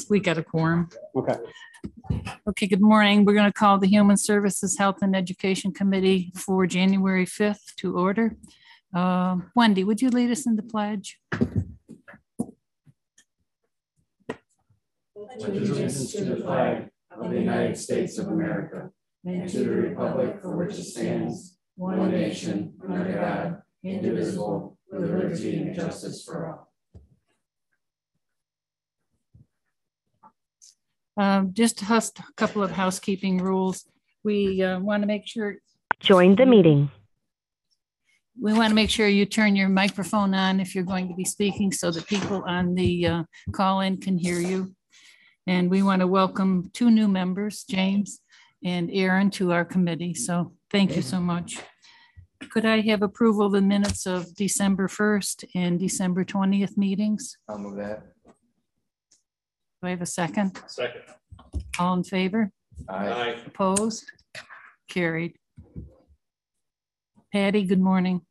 we got a quorum. Okay. Okay, good morning. We're going to call the Human Services, Health and Education Committee for January 5th to order. Wendy, would you lead us in the pledge? Allegiance to the flag of the United States of America and to the republic for which it stands, one nation, under God, indivisible, with liberty and justice for all. Just a couple of housekeeping rules. We want to make sure. Join the meeting. We want to make sure you turn your microphone on if you're going to be speaking so that people on the call-in can hear you. And we want to welcome 2 new members, James and Aaron, to our committee. So thank you so much. Could I have approval of the minutes of December 1st and December 20th meetings? I'll move that. Do I have a second? Second. All in favor? Aye. Opposed? Carried. Patty, good morning.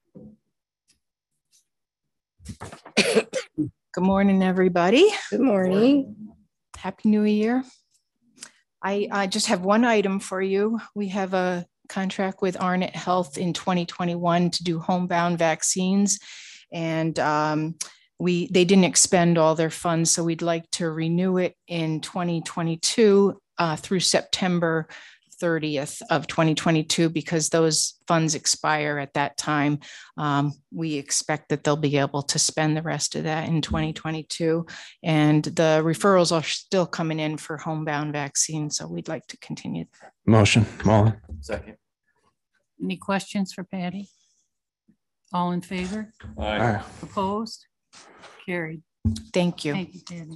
Good morning, everybody. Good morning. Happy New Year. I just have one item for you. We have a contract with Arnett Health in 2021 to do homebound vaccines. And they didn't expend all their funds, so we'd like to renew it in 2022 through September 30th of 2022, because those funds expire at that time. We expect that they'll be able to spend the rest of that in 2022. And the referrals are still coming in for homebound vaccines, so we'd like to continue. Motion, Molly. Second. Any questions for Patty? All in favor? Aye. Opposed? Carried. Thank you. Thank you, Patty.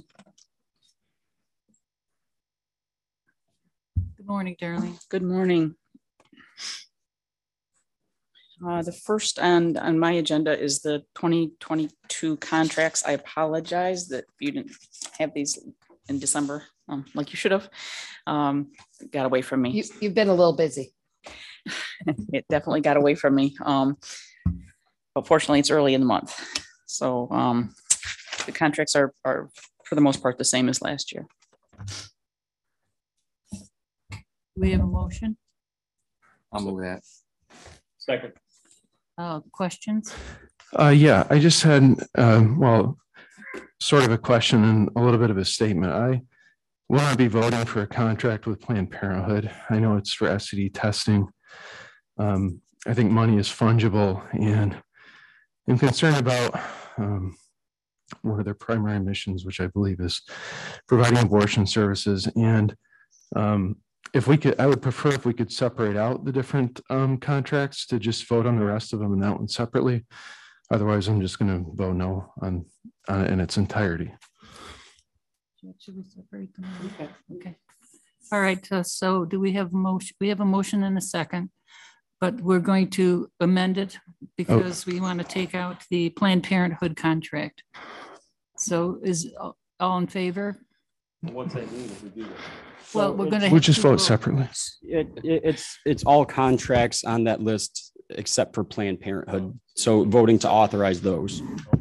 Good morning, darling. Good morning. The first on my agenda is the 2022 contracts. I apologize that you didn't have these in December, like you should have. Got away from me. You've been a little busy. It definitely got away from me. But fortunately, it's early in the month. So the contracts are for the most part the same as last year. We have a motion. I'll move that. Second. Questions? Yeah, I just had, well, sort of a question and a little bit of a statement. I will not be voting for a contract with Planned Parenthood. I know it's for STD testing. I think money is fungible, and I'm concerned about one of their primary missions, which I believe is providing abortion services. And if we could, I would prefer if we could separate out the different contracts to just vote on the rest of them and that one separately. Otherwise, I'm just going to vote no on it in its entirety. Should we separate them? Okay. All right. So do we have a motion? We have a motion and a second, but we're going to amend it because we want to take out the Planned Parenthood contract. So is all in favor? What's that mean if we do that? Well, we're going to. We'll just vote separately. It's all contracts on that list except for Planned Parenthood. So voting to authorize those.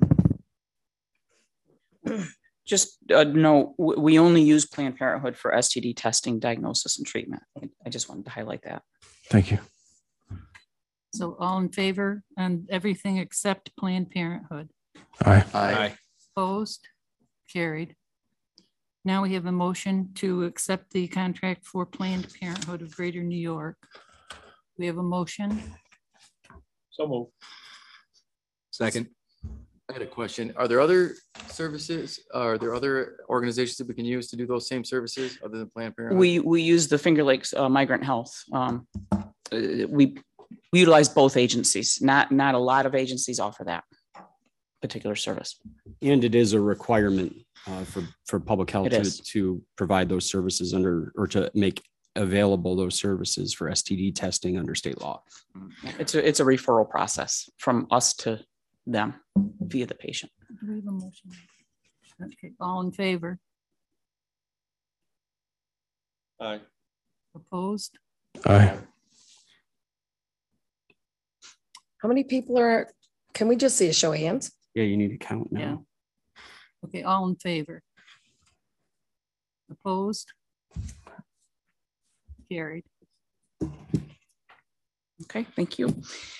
Just no, we only use Planned Parenthood for STD testing, diagnosis, and treatment. I just wanted to highlight that. Thank you. So all in favor on everything except Planned Parenthood? Aye. Aye. Opposed? Carried. Now we have a motion to accept the contract for Planned Parenthood of Greater New York. We have a motion. So moved. Second. I had a question. Are there other services? Are there other organizations that we can use to do those same services other than Planned Parenthood? We use the Finger Lakes Migrant Health. We utilize both agencies. Not a lot of agencies offer that particular service. And it is a requirement for public health to provide those services under, or to make available those services for STD testing under state law. It's a referral process from us to them via the patient. Do we have a motion? Okay, all in favor? Aye. Opposed? Aye. How many people are, can we just see a show of hands? Yeah, you need to count now. Yeah. Okay, all in favor? Opposed? Carried. Okay, thank you.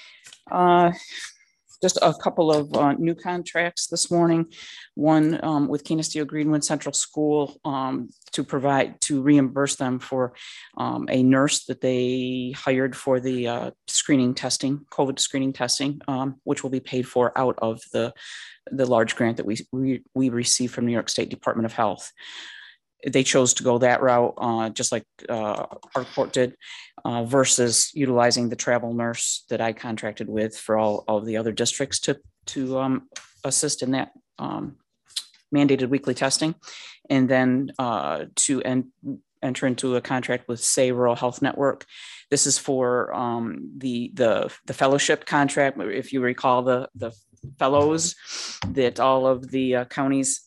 Just a couple of new contracts this morning. One with Canisteo Greenwood Central School to reimburse them for a nurse that they hired for the screening testing, COVID screening testing, which will be paid for out of the large grant that we received from New York State Department of Health. They chose to go that route, just like Arkport did, versus utilizing the travel nurse that I contracted with for all of the other districts to assist in that mandated weekly testing, and then to enter into a contract with Say Rural Health Network. This is for the fellowship contract. If you recall, the fellows that all of the counties.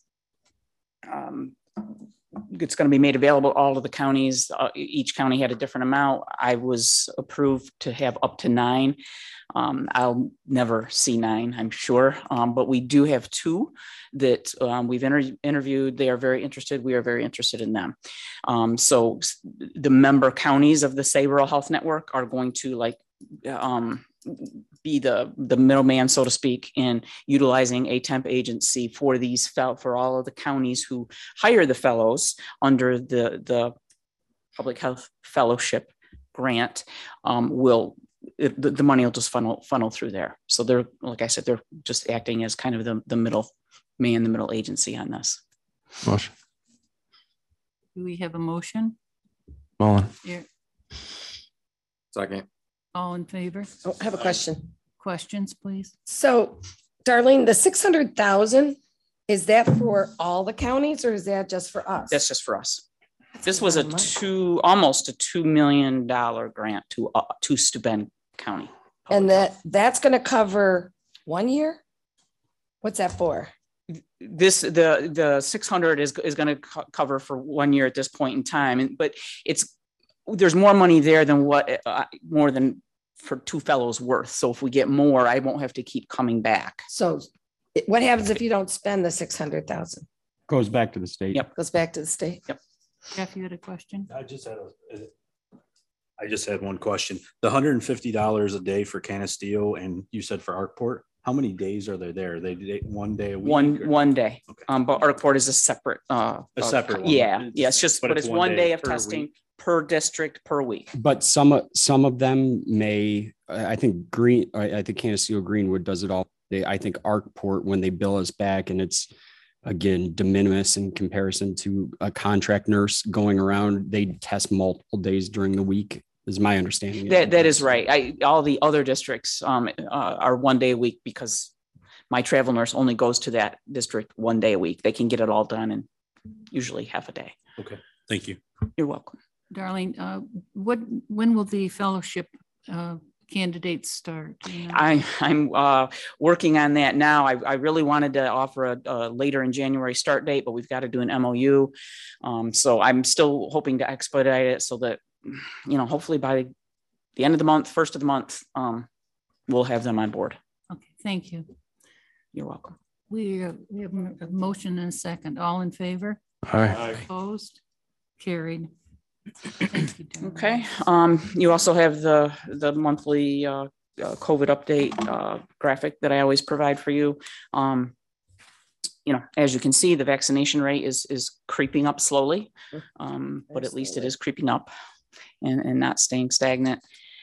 It's going to be made available all of the counties. Each county had a different amount. I was approved to have up to 9. I'll never see 9, I'm sure. But we do have 2 that we've interviewed. They are very interested. We are very interested in them. So the member counties of the Say Rural Health Network are going to be the middleman, so to speak, in utilizing a temp agency for for all of the counties who hire the fellows under the Public Health Fellowship grant. The money will just funnel through there. So they're, like I said, they're just acting as kind of the middle agency on this. Motion. Do we have a motion? Mullen. Here. Second. All in favor? Oh, I have a question. Questions, please. So Darlene, the 600,000, is that for all the counties or is that just for us? That's just for us. This was almost a $2 million grant to Steuben County. And that's going to cover 1 year? What's that for? The 600 is going to cover for 1 year at this point in time, but there's more money there than more than for 2 fellows worth. So if we get more, I won't have to keep coming back. So what happens if you don't spend the 600,000? Goes back to the state. Yep. Goes back to the state. Yep. Jeff, you had a question? I just had one question. The $150 a day for Canisteo, and you said for Arkport, how many days are they there? They 1 day a week? One day. Okay. But Arkport is a separate. A separate one. Yeah. It's just, but it's 1 day of per testing week. per district per week. But some of them may, I think Canisteo Greenwood does it all. I think Arkport, when they bill us back, and it's again de minimis in comparison to a contract nurse going around, they test multiple days during the week, is my understanding. That is right. All the other districts are 1 day a week because my travel nurse only goes to that district 1 day a week. They can get it all done in usually half a day. Okay, thank you. You're welcome. Darlene, when will the fellowship candidates start? I'm working on that now. I really wanted to offer a later in January start date, but we've got to do an MOU. So I'm still hoping to expedite it so that, hopefully by the end of the month, first of the month, we'll have them on board. Okay, thank you. You're welcome. We have a motion and a second. All in favor? Aye. Opposed? Carried. Thank you, Darlene. Okay. You also have the monthly COVID update graphic that I always provide for you. As you can see, the vaccination rate is creeping up slowly, but at least it is creeping up and not staying stagnant.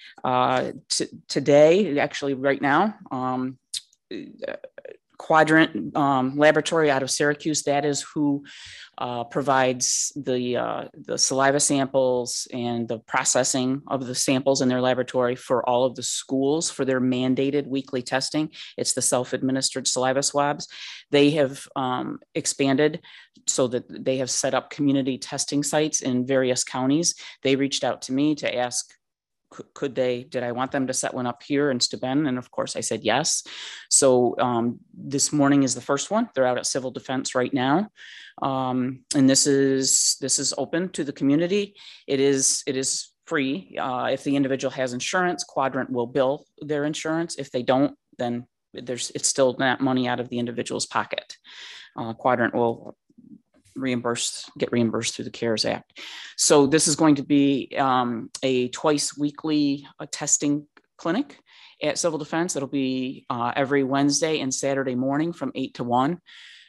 Today, actually right now, Quadrant Laboratory out of Syracuse, that is who provides the saliva samples and the processing of the samples in their laboratory for all of the schools for their mandated weekly testing. It's the self-administered saliva swabs. They have expanded so that they have set up community testing sites in various counties. They reached out to me to ask, did I want them to set one up here in Steuben? And of course I said yes. So this morning is the first one. They're out at Civil Defense right now. And this is open to the community. It is free. If the individual has insurance, Quadrant will bill their insurance. If they don't, then it's still not money out of the individual's pocket. Quadrant will get reimbursed through the CARES Act. So this is going to be a twice weekly testing clinic at Civil Defense. It'll be every Wednesday and Saturday morning from 8 to 1.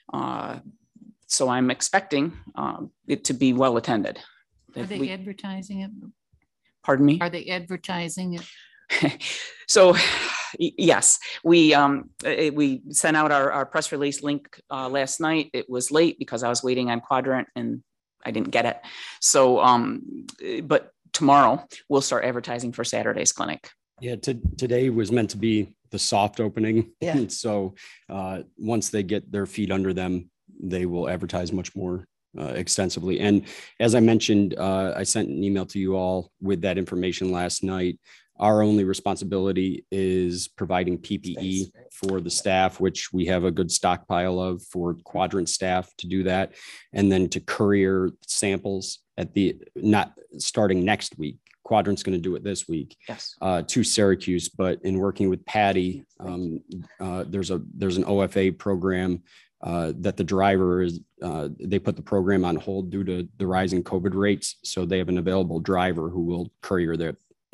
So I'm expecting it to be well attended. Are they advertising it? Pardon me? Are they advertising it? So yes, we sent out our press release link last night. It was late because I was waiting on Quadrant and I didn't get it. So, but tomorrow we'll start advertising for Saturday's clinic. Yeah, today was meant to be the soft opening. Yeah. So once they get their feet under them, they will advertise much more extensively. And as I mentioned, I sent an email to you all with that information last night. Our only responsibility is providing PPE for the staff, which we have a good stockpile of for Quadrant staff to do that. And then to courier samples not starting next week. Quadrant's going to do it this week. Yes. To Syracuse, but in working with Patty, there's an OFA program that the driver is, they put the program on hold due to the rising COVID rates. So they have an available driver who will courier their.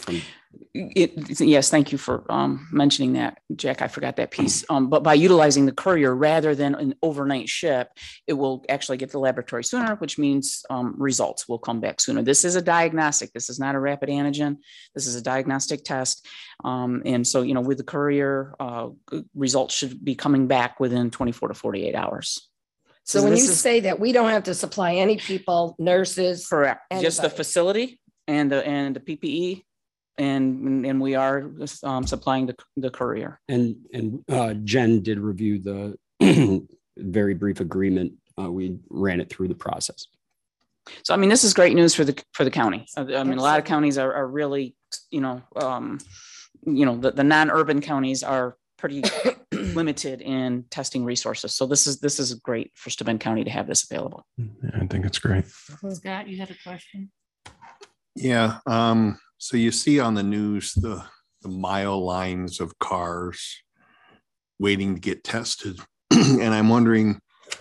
Yes, thank you for mentioning that, Jack. I forgot that piece. But by utilizing the courier rather than an overnight ship, it will actually get to the laboratory sooner, which means results will come back sooner. This is a diagnostic. This is not a rapid antigen. This is a diagnostic test. And so, with the courier, results should be coming back within 24 to 48 hours. So when you say that we don't have to supply any people, nurses. Correct. Anybody. Just the facility and the PPE. And we are supplying the courier. And Jen did review the very brief agreement. We ran it through the process. So, this is great news for the county. A lot of counties are really, the non-urban counties are pretty limited in testing resources. So this is great for Steuben County to have this available. I think it's great. Scott, you had a question? Yeah. So you see on the news the mile lines of cars waiting to get tested. And I'm wondering,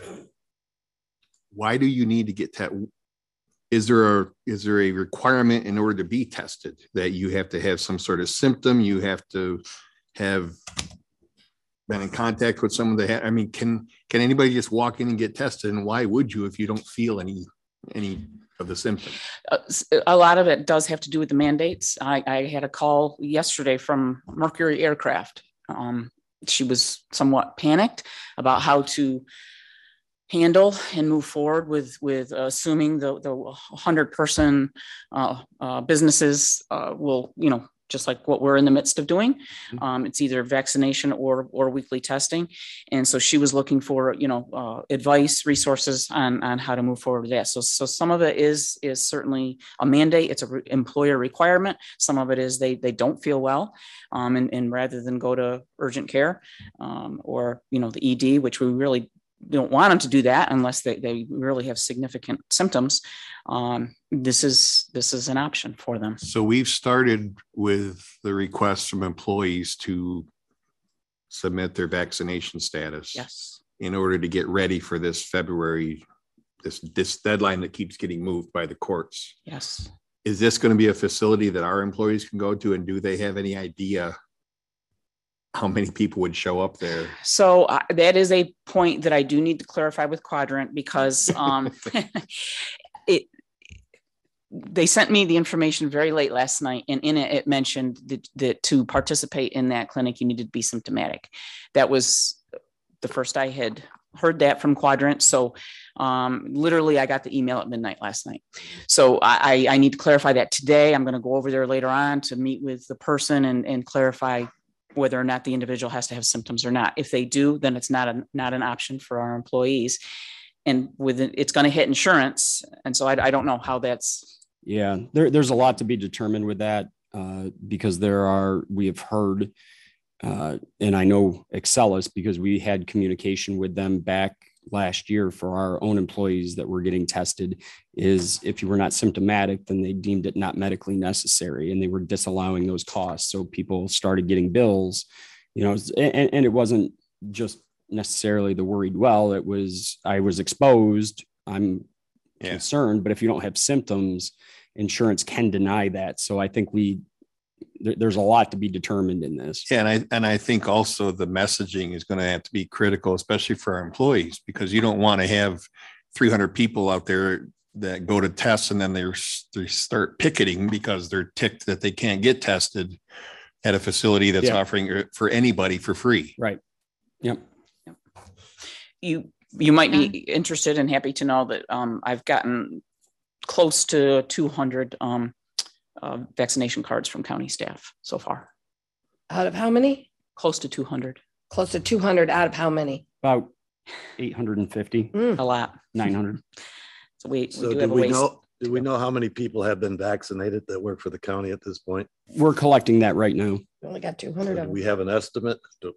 why do you need to get tested? Is there a requirement in order to be tested that you have to have some sort of symptom? You have to have been in contact with someone that can anybody just walk in and get tested? And why would you if you don't feel any of the symptoms? A lot of it does have to do with the mandates. I had a call yesterday from Mercury Aircraft. She was somewhat panicked about how to handle and move forward with assuming the 100-person businesses will, just like what we're in the midst of doing. It's either vaccination or weekly testing. And so she was looking for, advice, resources on how to move forward with that. So some of it is certainly a mandate. It's an employer requirement. Some of it is they don't feel well. And rather than go to urgent care or, the ED, which we really don't want them to do that unless they really have significant symptoms. This is an option for them. So we've started with the requests from employees to submit their vaccination status. Yes. In order to get ready for this February, this deadline that keeps getting moved by the courts. Yes. Is this going to be a facility that our employees can go to, and do they have any idea how many people would show up there? So that is a point that I do need to clarify with Quadrant, because they sent me the information very late last night, and in it mentioned that to participate in that clinic, you needed to be symptomatic. That was the first I had heard that from Quadrant. So literally I got the email at midnight last night. So I need to clarify that today. I'm going to go over there later on to meet with the person and clarify whether or not the individual has to have symptoms or not. If they do, then it's not an option for our employees. And it's going to hit insurance. And so I don't know how that's. Yeah, there's a lot to be determined with that because we have heard, and I know Excellus, because we had communication with them back last year for our own employees that were getting tested, is if you were not symptomatic, then they deemed it not medically necessary, and they were disallowing those costs. So people started getting bills, and it wasn't just necessarily the worried well. It was, I was exposed, I'm Yeah. concerned, but if you don't have symptoms, insurance can deny that. So I think there's a lot to be determined in this. Yeah, and I think also the messaging is going to have to be critical, especially for our employees, because you don't want to have 300 people out there that go to tests and then they start picketing because they're ticked that they can't get tested at a facility that's offering it for anybody for free. Right. Yep. You might be interested and happy to know that I've gotten close to 200 vaccination cards from county staff so far. Out of how many? Close to 200. Close to 200 out of how many? About 850, A lot. 900. So we So do do have a we ways. do we know how many people have been vaccinated that work for the county at this point? We're collecting that right now. We only got 200 Do of we them. have an estimate?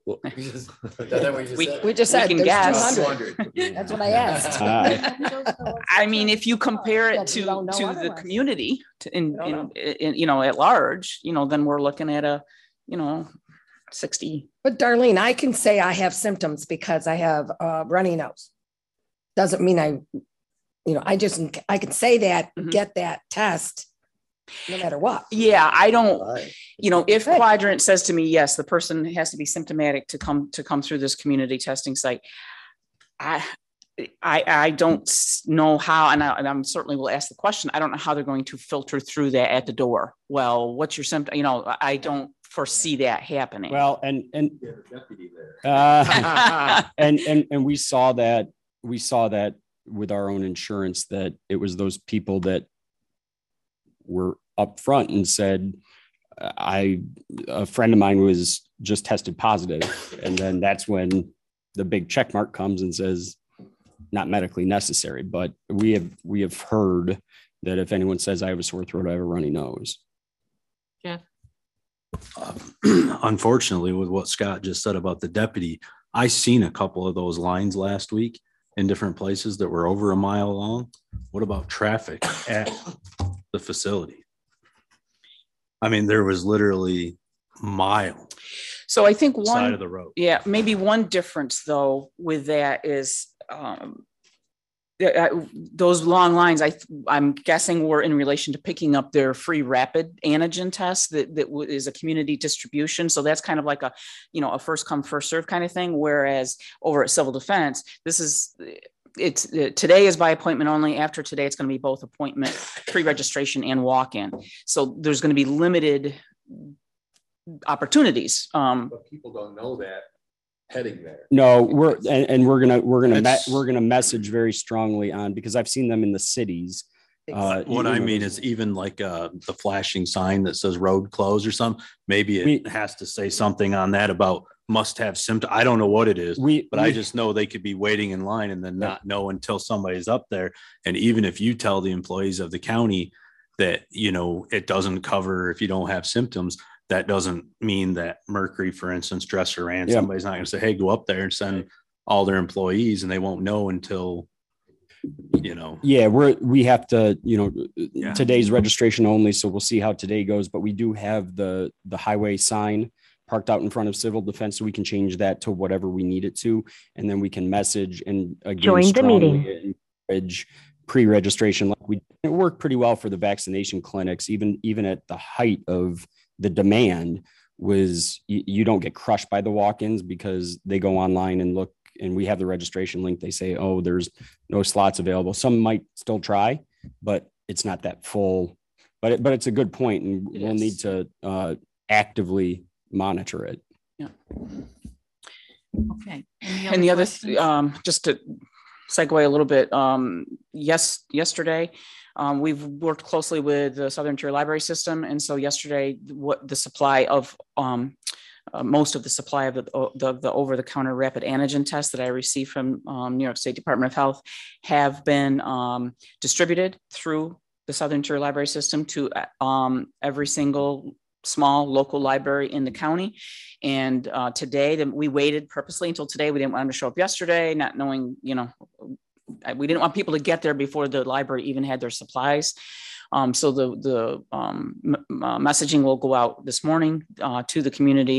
We just said can there's guess. 200. That's what I asked. I mean, if you compare it But we don't know to the otherwise. community in, don't at large, then we're looking at a, 60. But Darlene, I can say I have symptoms because I have a runny nose. Doesn't mean I can say that, Mhm. get that test, no matter what. Yeah, I don't, Right. if Right. Quadrant says to me, yes, the person has to be symptomatic to come through this community testing site. I don't know how, and I'm certainly will ask the question. I don't know how they're going to filter through that at the door. Well, what's your symptom? I don't foresee that happening. Well, and we saw that with our own insurance, that it was those people that were upfront and said, a friend of mine was just tested positive. And then that's when the big check mark comes and says, not medically necessary. But we have heard that if anyone says I have a sore throat, I have a runny nose. Jeff? Unfortunately, with what Scott just said about the deputy, I seen a couple of those lines last week in different places that were over a mile long. What about traffic at the facility? I mean, there was literally mile So I think side of the road. Yeah, maybe one difference though with that is those long lines. I'm guessing were in relation to picking up their free rapid antigen test that is a community distribution. So that's kind of like a first come first serve kind of thing. Whereas over at Civil Defense, today is by appointment only. After today, it's going to be both appointment, pre-registration, and walk-in. So there's going to be limited opportunities. But people don't know that heading there. No, we're gonna message very strongly on, because I've seen them in the cities. What I mean is even like the flashing sign that says road closed or something, maybe it has to say something on that about must have symptom. I don't know what it is, but I just know they could be waiting in line and then not know until somebody's up there. And even if you tell the employees of the county that, it doesn't cover if you don't have symptoms, that doesn't mean that Mercury, for instance, Dresser ran. Somebody's not going to say, hey, go up there and send all their employees, and they won't know until, Yeah, we have to, today's registration only. So we'll see how today goes, but we do have the highway sign parked out in front of Civil Defense, so we can change that to whatever we need it to. And then we can message and again, join the meeting. Encourage pre-registration. It worked pretty well for the vaccination clinics, even at the height of the demand. Was you don't get crushed by the walk-ins because they go online and look, and we have the registration link. They say, oh, there's no slots available. Some might still try, but it's not that full. But it's a good point, and we'll need to actively monitor it. Yeah. Okay. And the other, just to segue a little bit, yesterday, we've worked closely with the Southern Tier Library System. And so yesterday, what the supply of most of the supply of the over-the-counter rapid antigen tests that I received from New York State Department of Health have been distributed through the Southern Tier Library System to every single small local library in the county. And today, we waited purposely until today. We didn't want them to show up yesterday, not knowing, we didn't want people to get there before the library even had their supplies. So the messaging will go out this morning to the community that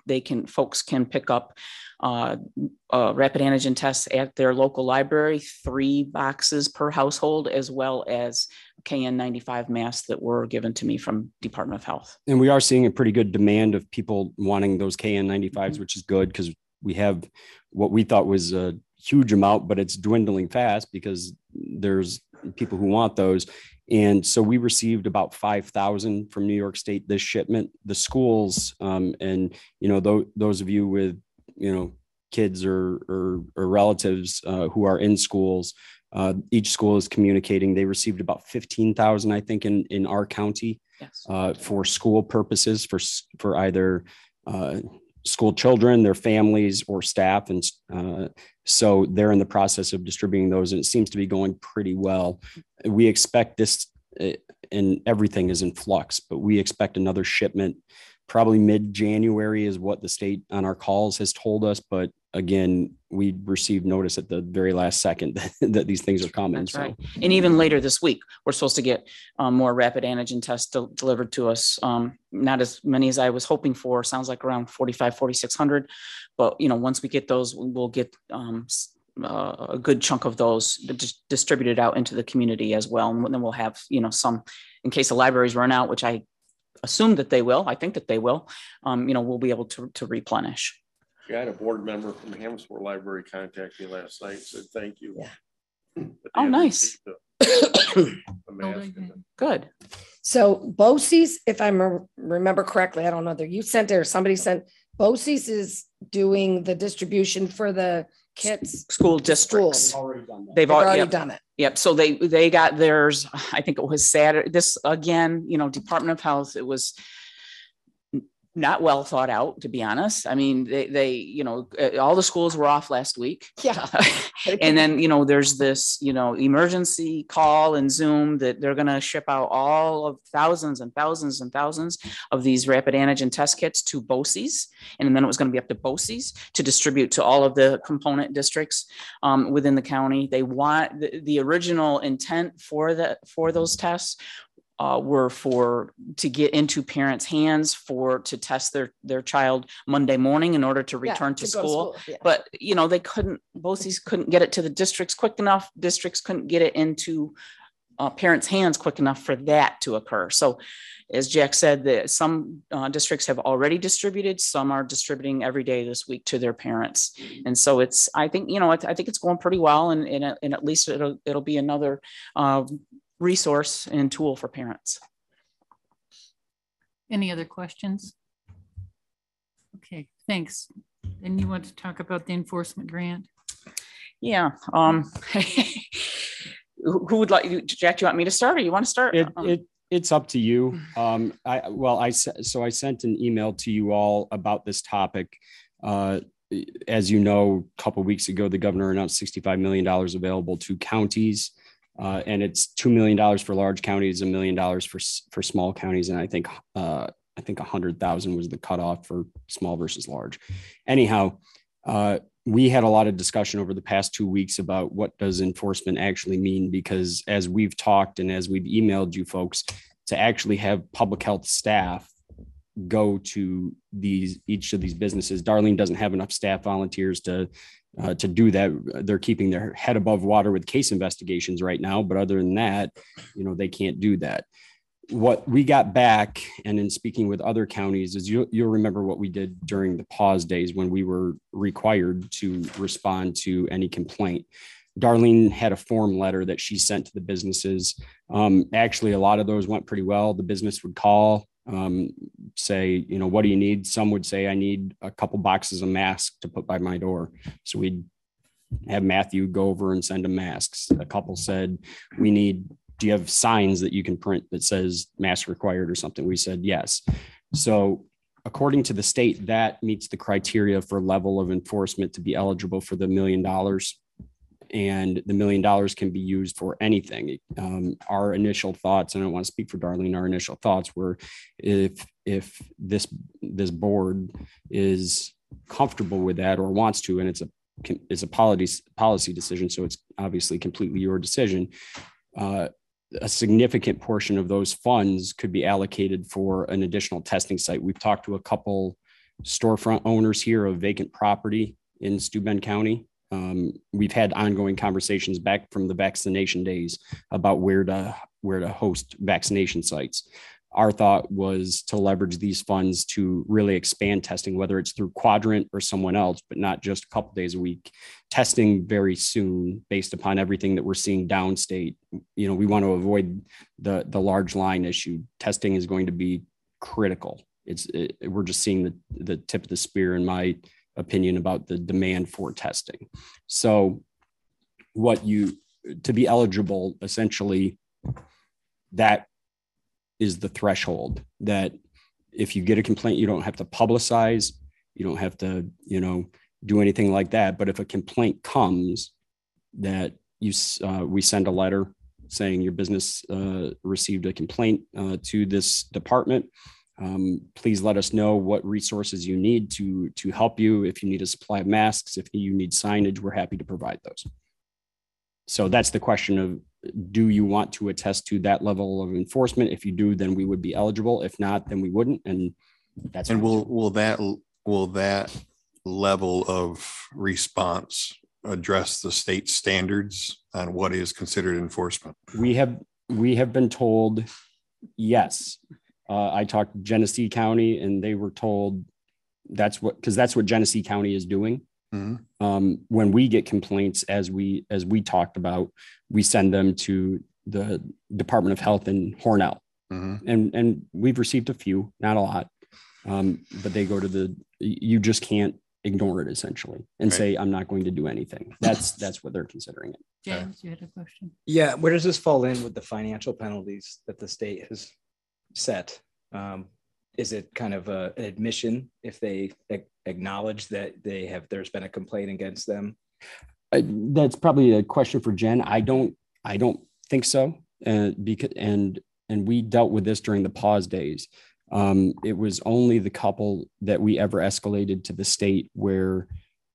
folks can pick up rapid antigen tests at their local library, 3 boxes per household, as well as KN95 masks that were given to me from Department of Health. And we are seeing a pretty good demand of people wanting those KN95s, which is good because we have what we thought was a huge amount, but it's dwindling fast because there's people who want those. And so we received about 5,000 from New York State this shipment. The schools, and those of you with kids or relatives who are in schools, each school is communicating. They received about 15,000, I think, in our county. Yes. For school purposes, for either school children, their families, or staff. And so they're in the process of distributing those, and it seems to be going pretty well. We expect this, and everything is in flux, but we expect another shipment probably mid-January is what the state on our calls has told us. But again, we received notice at the very last second that these things are coming. That's right. And even later this week, we're supposed to get more rapid antigen tests delivered to us. Not as many as I was hoping for. Sounds like around 4,600. But, once we get those, we'll get a good chunk of those distributed out into the community as well. And then we'll have, some in case the libraries run out, which I assume that they will. I think that they will. We'll be able to replenish. I had a board member from Hammondsport Library contact me last night and said, thank you. Yeah. Oh, nice. Good. So BOCES, if I remember correctly, I don't know, you sent it or somebody sent, BOCES is doing the distribution for the kits. School districts. They've already done it. Yep. So they got theirs. I think it was Saturday. This again, Department of Health. It was not well thought out, to be honest. I mean, they all the schools were off last week. Yeah. And then, there's this, emergency call and Zoom that they're going to ship out all of thousands and thousands and thousands of these rapid antigen test kits to BOCES. And then it was going to be up to BOCES to distribute to all of the component districts within the county. They want the original intent for those tests were to get into parents' hands to test their child Monday morning in order to return to school. Yeah. But, BOCES couldn't get it to the districts quick enough. Districts couldn't get it into parents' hands quick enough for that to occur. So as Jack said, some districts have already distributed, some are distributing every day this week to their parents. And so I think it's going pretty well. And at least it'll be another resource and tool for parents. Any other questions? Okay, thanks. And you want to talk about the enforcement grant? Yeah. Who would like you, Jack? Do you want me to start, or you want to start? It's up to you. I sent an email to you all about this topic. As you know, a couple of weeks ago, the governor announced $65 million available to counties. And it's $2 million for large counties, $1 million for small counties. And I think 100,000 was the cutoff for small versus large. Anyhow, we had a lot of discussion over the past 2 weeks about what does enforcement actually mean, because as we've talked and as we've emailed you folks, to actually have public health staff go to each of these businesses, Darlene doesn't have enough staff volunteers to do that. They're keeping their head above water with case investigations right now. But other than that, they can't do that. What we got back, and in speaking with other counties, is you'll remember what we did during the pause days when we were required to respond to any complaint. Darlene had a form letter that she sent to the businesses. Actually, a lot of those went pretty well. The business would call, say, what do you need? Some would say, I need a couple boxes of masks to put by my door. So we'd have Matthew go over and send them masks. A couple said, do you have signs that you can print that says mask required or something? We said, yes. So according to the state, that meets the criteria for level of enforcement to be eligible for the $1 million. And the $1 million can be used for anything. Our initial thoughts, and I don't want to speak for Darlene, our initial thoughts were if this board is comfortable with that or wants to, and it's a policy decision, so it's obviously completely your decision. A significant portion of those funds could be allocated for an additional testing site. We've talked to a couple storefront owners here of vacant property in Steuben County. We've had ongoing conversations back from the vaccination days about where to host vaccination sites. Our thought was to leverage these funds to really expand testing, whether it's through Quadrant or someone else, but not just a couple days a week. Testing very soon based upon everything that we're seeing downstate. You know, we want to avoid the large line issue. Testing is going to be critical. We're just seeing the tip of the spear, in my opinion, about the demand for testing. So to be eligible, essentially, that is the threshold, that if you get a complaint, you don't have to publicize, you don't have to, do anything like that. But if a complaint comes, that we send a letter saying your business received a complaint to this department. Please let us know what resources you need to help you. If you need a supply of masks, if you need signage, we're happy to provide those. So that's the question of, do you want to attest to that level of enforcement? If you do, then we would be eligible. If not, then we wouldn't. And that's, and will that level of response address the state standards on what is considered enforcement? We have been told yes. I talked to Genesee County and they were told because that's what Genesee County is doing. Mm-hmm. When we get complaints, as we talked about, we send them to the Department of Health in Hornell. Mm-hmm. And we've received a few, not a lot, but they go to you just can't ignore it essentially and right. Say, I'm not going to do anything. That's what they're considering it. James, you had a question? Yeah. Where does this fall in with the financial penalties that the state has set? Is it kind of an admission if they acknowledge that there's been a complaint against them? That's probably a question for Jen. I don't think so. And we dealt with this during the pause days. It was only the couple that we ever escalated to the state where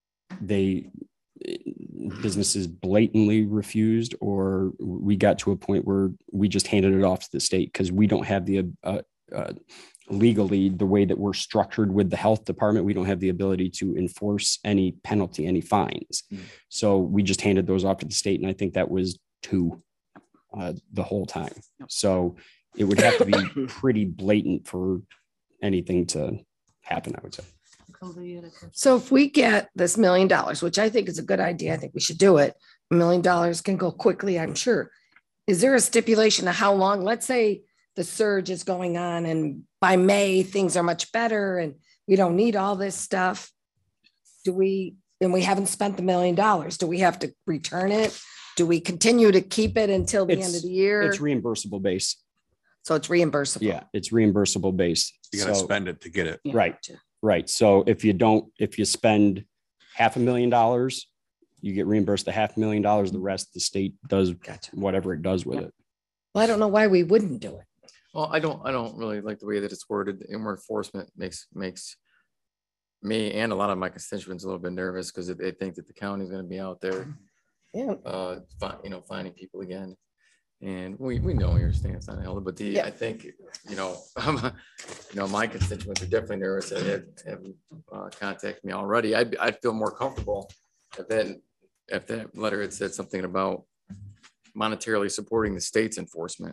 businesses blatantly refused, or we got to a point where we just handed it off to the state because we don't have the legally, the way that we're structured with the health department, we don't have the ability to enforce any penalty, any fines. Mm. So we just handed those off to the state. And I think that was 2 the whole time. So it would have to be pretty blatant for anything to happen, I would say. So if we get this $1 million, which I think is a good idea, I think we should do it. $1 million can go quickly, I'm sure. Is there a stipulation of how long? Let's say the surge is going on and by May things are much better and we don't need all this stuff. And we haven't spent the $1 million. Do we have to return it? Do we continue to keep it until the end of the year? It's reimbursable base. So it's reimbursable. Yeah, it's reimbursable base. You got to spend it to get it. Right. So if you spend $500,000, you get reimbursed the $500,000. The rest, the state does whatever it does with it. Well, I don't know why we wouldn't do it. Well, I don't really like the way that it's worded. Inward enforcement makes me and a lot of my constituents a little bit nervous because they think that the county is going to be out there, finding people again. And we know your stance on it, but I think my constituents are definitely nervous that have contacted me already. I'd feel more comfortable if that letter had said something about monetarily supporting the state's enforcement.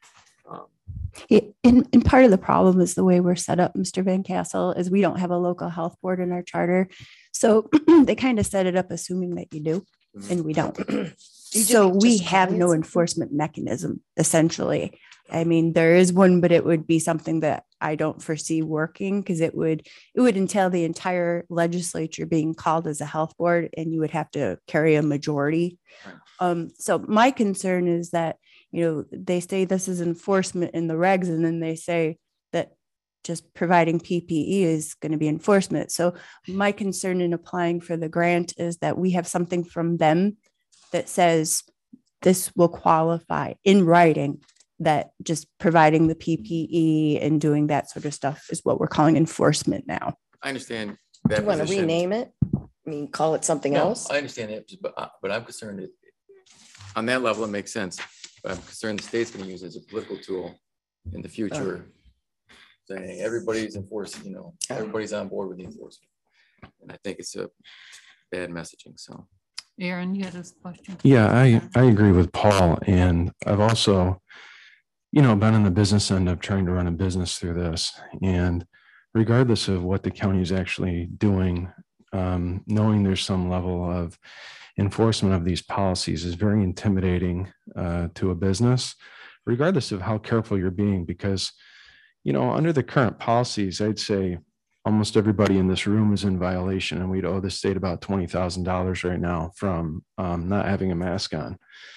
And part of the problem is the way we're set up, Mr. Van Castle, is we don't have a local health board in our charter. So they kind of set it up assuming that you do, and we don't. So we have no enforcement mechanism, essentially. I mean, there is one, but it would be something that I don't foresee working because it would entail the entire legislature being called as a health board, and you would have to carry a majority. So my concern is that, they say this is enforcement in the regs, and then they say that just providing PPE is going to be enforcement. So my concern in applying for the grant is that we have something from them that says this will qualify in writing, that just providing the PPE and doing that sort of stuff is what we're calling enforcement now. I understand that. Do you want to rename it? I mean, call it something else? I understand it, but I'm concerned that on that level, it makes sense. But I'm concerned the state's going to use it as a political tool in the future. saying everybody's enforcing, you know, everybody's on board with the enforcement. And I think it's a bad messaging, so. Aaron, you had a question? Yeah, I agree with Paul. And I've also, you know, been in the business end of trying to run a business through this. And regardless of what the county is actually doing, knowing there's some level of enforcement of these policies is very intimidating to a business, regardless of how careful you're being, because, you know, under the current policies, I'd say almost everybody in this room is in violation, and we'd owe the state about $20,000 right now from not having a mask on.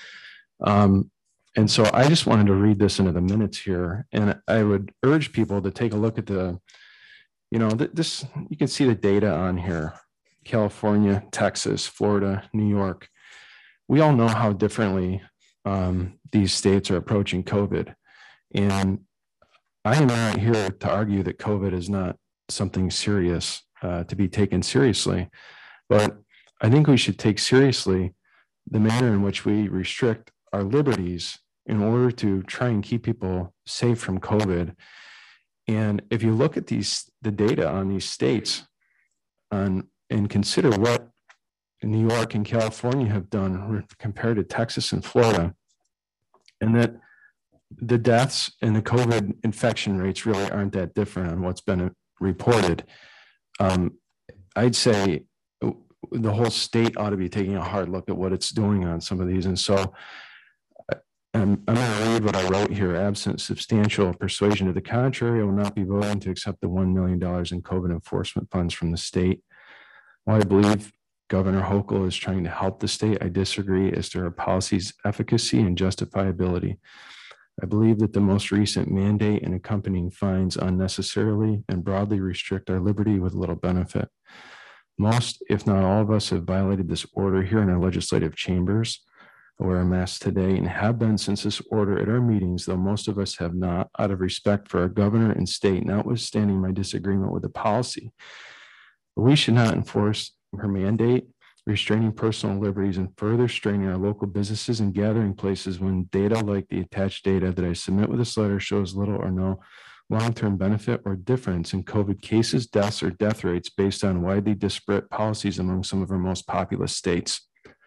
And so I just wanted to read this into the minutes here, and I would urge people to take a look at the, you know, this, you can see the data on here: California, Texas, Florida, New York. We all know how differently these states are approaching COVID. And I am not here to argue that COVID is not something serious to be taken seriously, but I think we should take seriously the manner in which we restrict our liberties in order to try and keep people safe from COVID. And if you look at the data on these states and consider what New York and California have done compared to Texas and Florida, and that the deaths and the COVID infection rates really aren't that different on what's been reported, I'd say the whole state ought to be taking a hard look at what it's doing on some of these. And so I'm going to read what I wrote here. Absent substantial persuasion to the contrary, I will not be voting to accept the $1 million in COVID enforcement funds from the state. While I believe Governor Hochul is trying to help the state, I disagree as to our policy's efficacy and justifiability. I believe that the most recent mandate and accompanying fines unnecessarily and broadly restrict our liberty with little benefit. Most, if not all of us, have violated this order here in our legislative chambers. I wear a mask today and have been since this order at our meetings, though most of us have not, out of respect for our governor and state, notwithstanding my disagreement with the policy. But we should not enforce her mandate, restraining personal liberties and further straining our local businesses and gathering places when data like the attached data that I submit with this letter shows little or no long-term benefit or difference in COVID cases, deaths, or death rates based on widely disparate policies among some of our most populous states.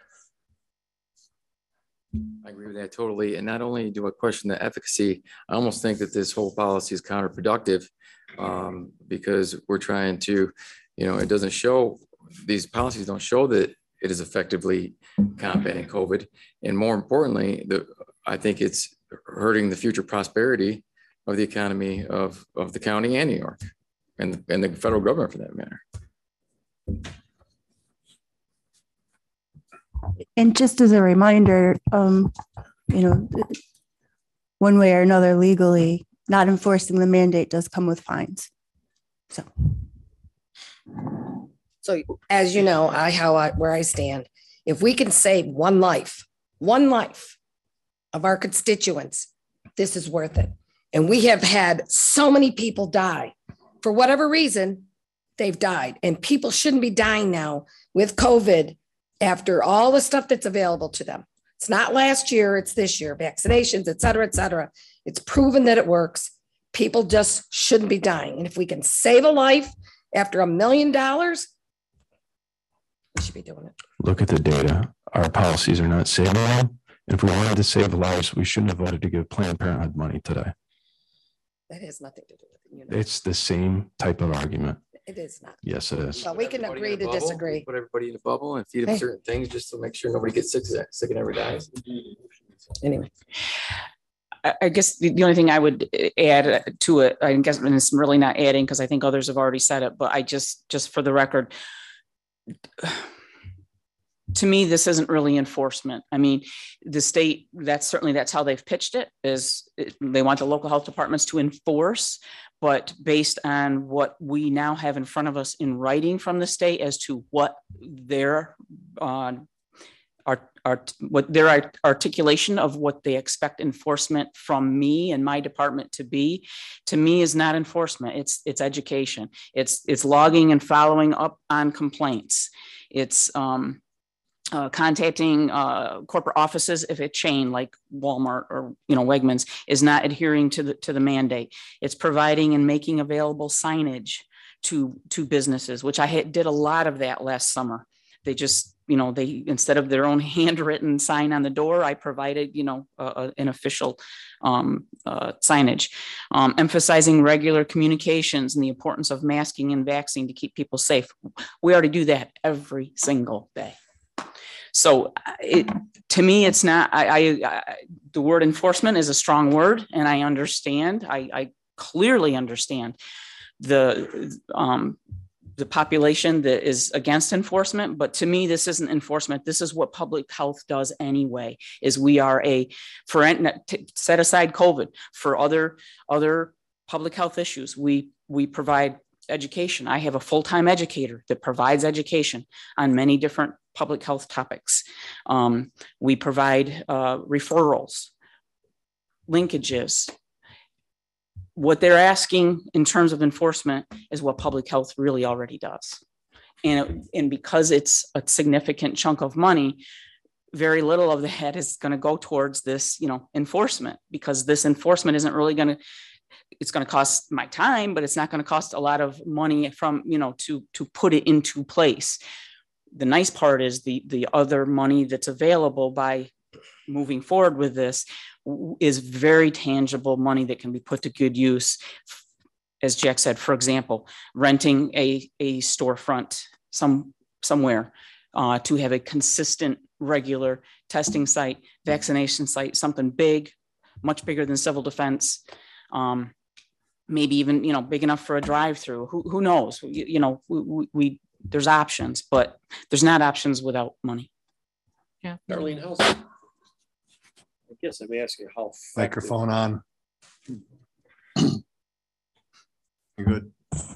I agree with that totally. And not only do I question the efficacy, I almost think that this whole policy is counterproductive because we're trying to, you know, it doesn't show, these policies don't show that it is effectively combating COVID. And more importantly, I think it's hurting the future prosperity of the economy of the county and New York and the federal government for that matter. And just as a reminder, you know, one way or another legally, not enforcing the mandate does come with fines. So as you know, where I stand, if we can save one life of our constituents, this is worth it. And we have had so many people die for whatever reason, they've died, and people shouldn't be dying now with COVID after all the stuff that's available to them. It's not last year, it's this year, vaccinations, et cetera, et cetera. It's proven that it works. People just shouldn't be dying. And if we can save a life after $1 million, we should be doing it. Look at the data. Our policies are not saving them. If we wanted to save lives, we shouldn't have voted to give Planned Parenthood money today. That has nothing to do with it. You know? It's the same type of argument. It is not. Yes, it is. But we can agree to disagree. Put everybody in a bubble and feed them certain things just to make sure nobody gets sick and never dies. Anyway. I guess the only thing I would add to it, I guess, and it's really not adding because I think others have already said it, but I just for the record, to me, this isn't really enforcement. I mean, the state, that's how they've pitched it, is they want the local health departments to enforce, but based on what we now have in front of us in writing from the state as to what their articulation of what they expect enforcement from me and my department to be, to me, is not enforcement. It's education. It's logging and following up on complaints. It's contacting corporate offices if a chain like Walmart or Wegmans is not adhering to the mandate. It's providing and making available signage to businesses, which I did a lot of that last summer. They just they, instead of their own handwritten sign on the door, I provided an official signage, emphasizing regular communications and the importance of masking and vaccine to keep people safe. We already do that every single day. So to me, it's not, the word enforcement is a strong word, and I understand, I clearly understand the population that is against enforcement, but to me, this isn't enforcement. This is what public health does anyway, is we are set aside COVID, for other public health issues, we provide education. I have a full-time educator that provides education on many different public health topics. We provide referrals, linkages. What they're asking in terms of enforcement is what public health really already does. And because it's a significant chunk of money, very little of that is going to go towards this, enforcement, because this enforcement isn't really going to, it's going to cost my time, but it's not going to cost a lot of money from, to put it into place. The nice part is the other money that's available by moving forward with this is very tangible money that can be put to good use. As Jack said, for example, renting a storefront somewhere to have a consistent, regular testing site, vaccination site, something big, much bigger than civil defense. Maybe even, big enough for a drive-through. Who knows? There's options, but there's not options without money. Yeah. Darlene, I guess let me ask you how microphone on. You good?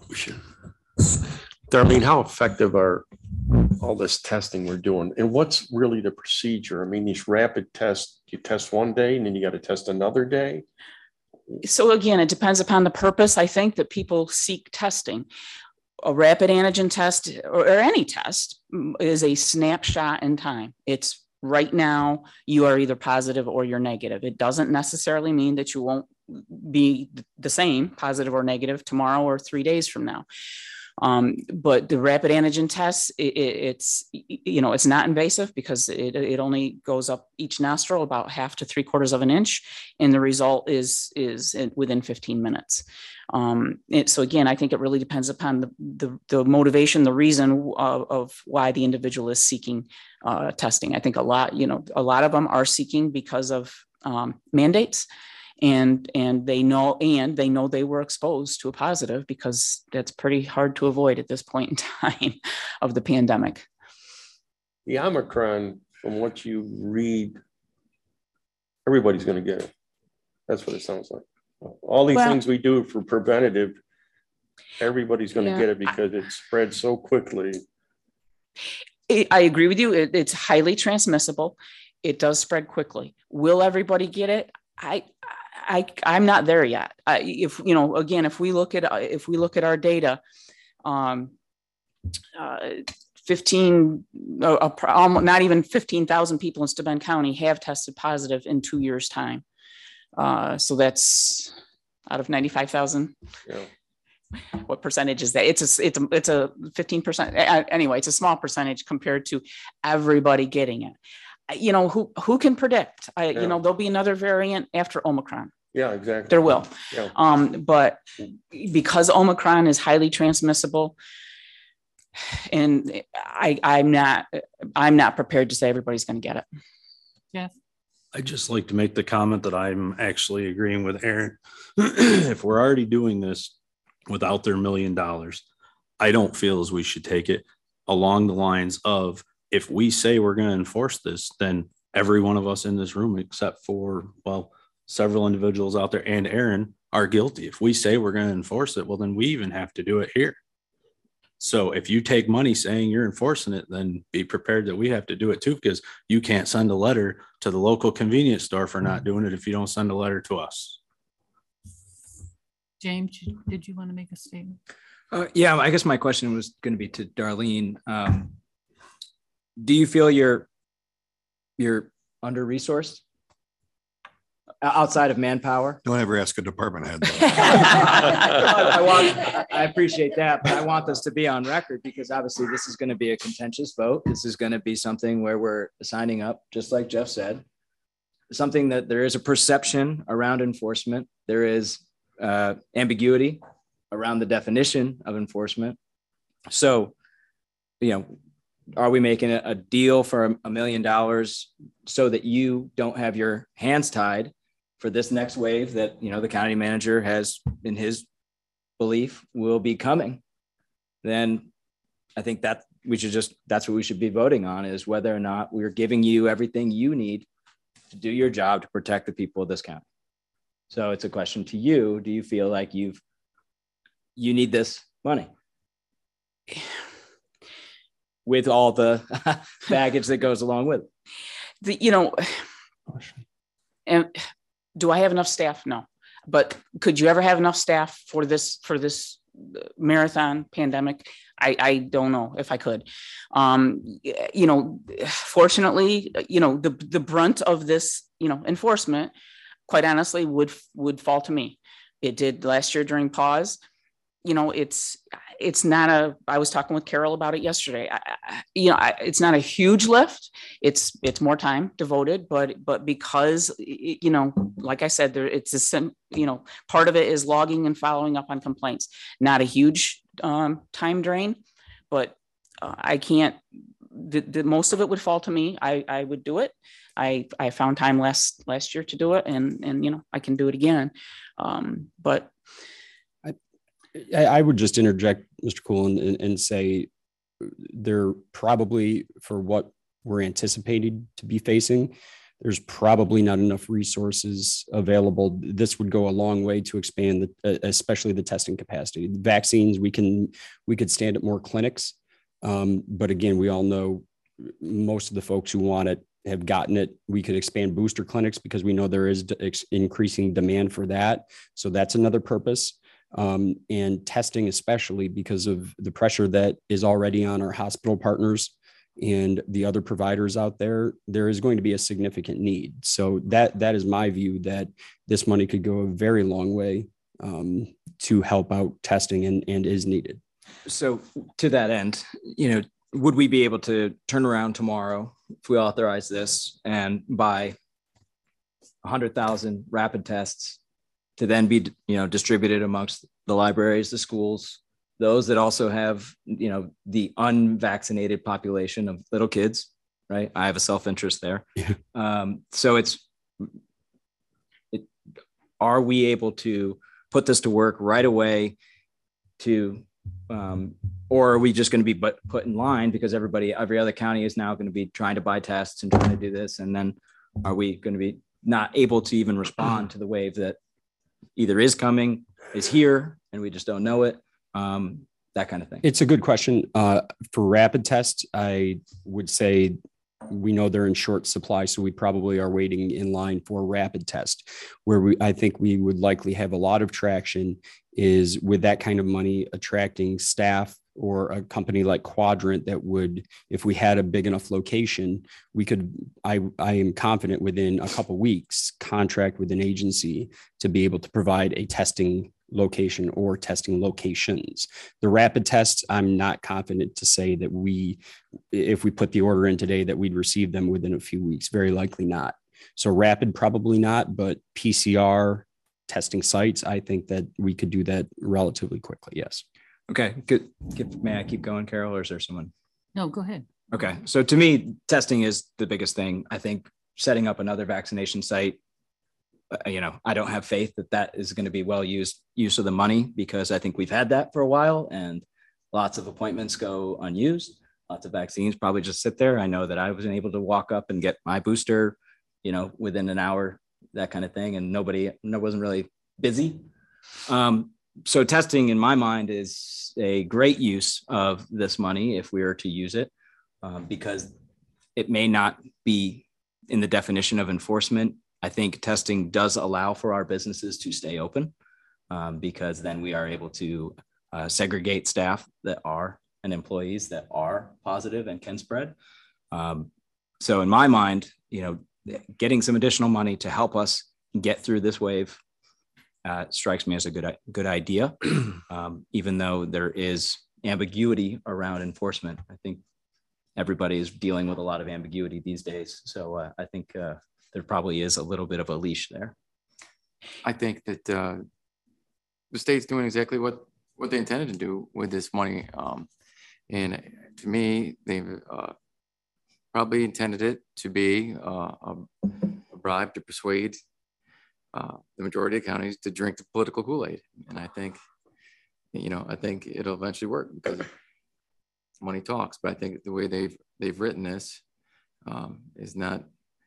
Darlene, how effective are all this testing we're doing, and what's really the procedure? I mean, these rapid tests, you test one day and then you got to test another day. So again, it depends upon the purpose. I think that people seek testing. A rapid antigen test or any test is a snapshot in time. It's right now you are either positive or you're negative. It doesn't necessarily mean that you won't be the same, positive or negative, tomorrow or 3 days from now. But the rapid antigen test, it's not invasive because it only goes up each nostril about 1/2 to 3/4 of an inch, and the result is within 15 minutes. So again, I think it really depends upon the motivation, the reason of why the individual is seeking testing. I think a lot of them are seeking because of mandates. And they know they were exposed to a positive, because that's pretty hard to avoid at this point in time of the pandemic. The Omicron, from what you read, everybody's going to get it. That's what it sounds like. All these things we do for preventative, everybody's going to get it because it spreads so quickly. I agree with you. It's highly transmissible. It does spread quickly. Will everybody get it? I'm not there yet. If we look at our data, not even 15,000 people in Steuben County have tested positive in 2 years' time. So that's out of 95,000. Yeah. What percentage is that? It's a 15%. Anyway, it's a small percentage compared to everybody getting it. Who can predict? There'll be another variant after Omicron. Yeah, exactly. There will. Yeah. But because Omicron is highly transmissible, and I'm not prepared to say everybody's going to get it. Yes. I'd just like to make the comment that I'm actually agreeing with Aaron. If we're already doing this without their $1 million, I don't feel as we should take it along the lines of, if we say we're going to enforce this, then every one of us in this room, except for, several individuals out there and Aaron, are guilty. If we say we're going to enforce it, well, then we even have to do it here. So if you take money saying you're enforcing it, then be prepared that we have to do it too, because you can't send a letter to the local convenience store for not doing it if you don't send a letter to us. James, did you want to make a statement? Yeah, I guess my question was going to be to Darlene. do you feel you're under-resourced outside of manpower? Don't ever ask a department head. I appreciate that, but I want this to be on record because obviously this is going to be a contentious vote. This is going to be something where we're signing up, just like Jeff said, something that there is a perception around enforcement. There is ambiguity around the definition of enforcement. So, are we making a deal for $1 million so that you don't have your hands tied for this next wave that, the county manager has, in his belief, will be coming? Then I think that that's what we should be voting on, is whether or not we're giving you everything you need to do your job to protect the people of this county. So it's a question to you. Do you feel like you need this money with all the baggage that goes along with it? And do I have enough staff? No, but could you ever have enough staff for this marathon pandemic? I don't know if I could. Fortunately, the brunt of this, enforcement, quite honestly, would fall to me. It did last year during pause. It's not I was talking with Carol about it yesterday. It's not a huge lift. It's more time devoted, but because, like I said, part of it is logging and following up on complaints, not a huge time drain, but I can't, the most of it would fall to me. I would do it. I found time last year to do it, and I can do it again. But I would just interject, Mr. Cool, and say there probably, for what we're anticipating to be facing, there's probably not enough resources available. This would go a long way to expand especially the testing capacity. The vaccines, we could stand at more clinics. But again, we all know most of the folks who want it have gotten it. We could expand booster clinics because we know there is increasing demand for that. So that's another purpose. And testing, especially because of the pressure that is already on our hospital partners and the other providers out there, there is going to be a significant need. So that is my view, that this money could go a very long way to help out testing and is needed. So to that end, would we be able to turn around tomorrow if we authorize this and buy 100,000 rapid tests to then be, distributed amongst the libraries, the schools, those that also have, the unvaccinated population of little kids, right? I have a self-interest there. Yeah. So are we able to put this to work right away or are we just going to be put in line because every other county is now going to be trying to buy tests and trying to do this? And then are we going to be not able to even respond to the wave that either is coming, is here, and we just don't know it? That kind of thing. It's a good question. For rapid tests, I would say we know they're in short supply, so we probably are waiting in line for rapid test. Where I think we would likely have a lot of traction is with that kind of money, attracting staff or a company like Quadrant that would, if we had a big enough location, we could, I am confident within a couple of weeks, contract with an agency to be able to provide a testing location or testing locations. The rapid tests, I'm not confident to say that if we put the order in today, that we'd receive them within a few weeks. Very likely not. So rapid, probably not, but PCR testing sites, I think that we could do that relatively quickly. Yes. Okay, good. May I keep going, Carol, or is there someone? No, go ahead. Okay. So to me, testing is the biggest thing. I think setting up another vaccination site, I don't have faith that is going to be well use of the money, because I think we've had that for a while and lots of appointments go unused. Lots of vaccines probably just sit there. I know that I wasn't able to walk up and get my booster, within an hour, that kind of thing. And wasn't really busy. So testing, in my mind, is a great use of this money if we were to use it, because it may not be in the definition of enforcement. I think testing does allow for our businesses to stay open, because then we are able to segregate staff that are and employees that are positive and can spread. So in my mind, getting some additional money to help us get through this wave strikes me as a good idea. Even though there is ambiguity around enforcement, I think everybody is dealing with a lot of ambiguity these days. So I think there probably is a little bit of a leash there. I think that the state's doing exactly what they intended to do with this money. And to me, they've probably intended it to be a bribe to persuade the majority of counties to drink the political Kool-Aid. And I think, I think it'll eventually work because money talks. But I think the way they've written this is not.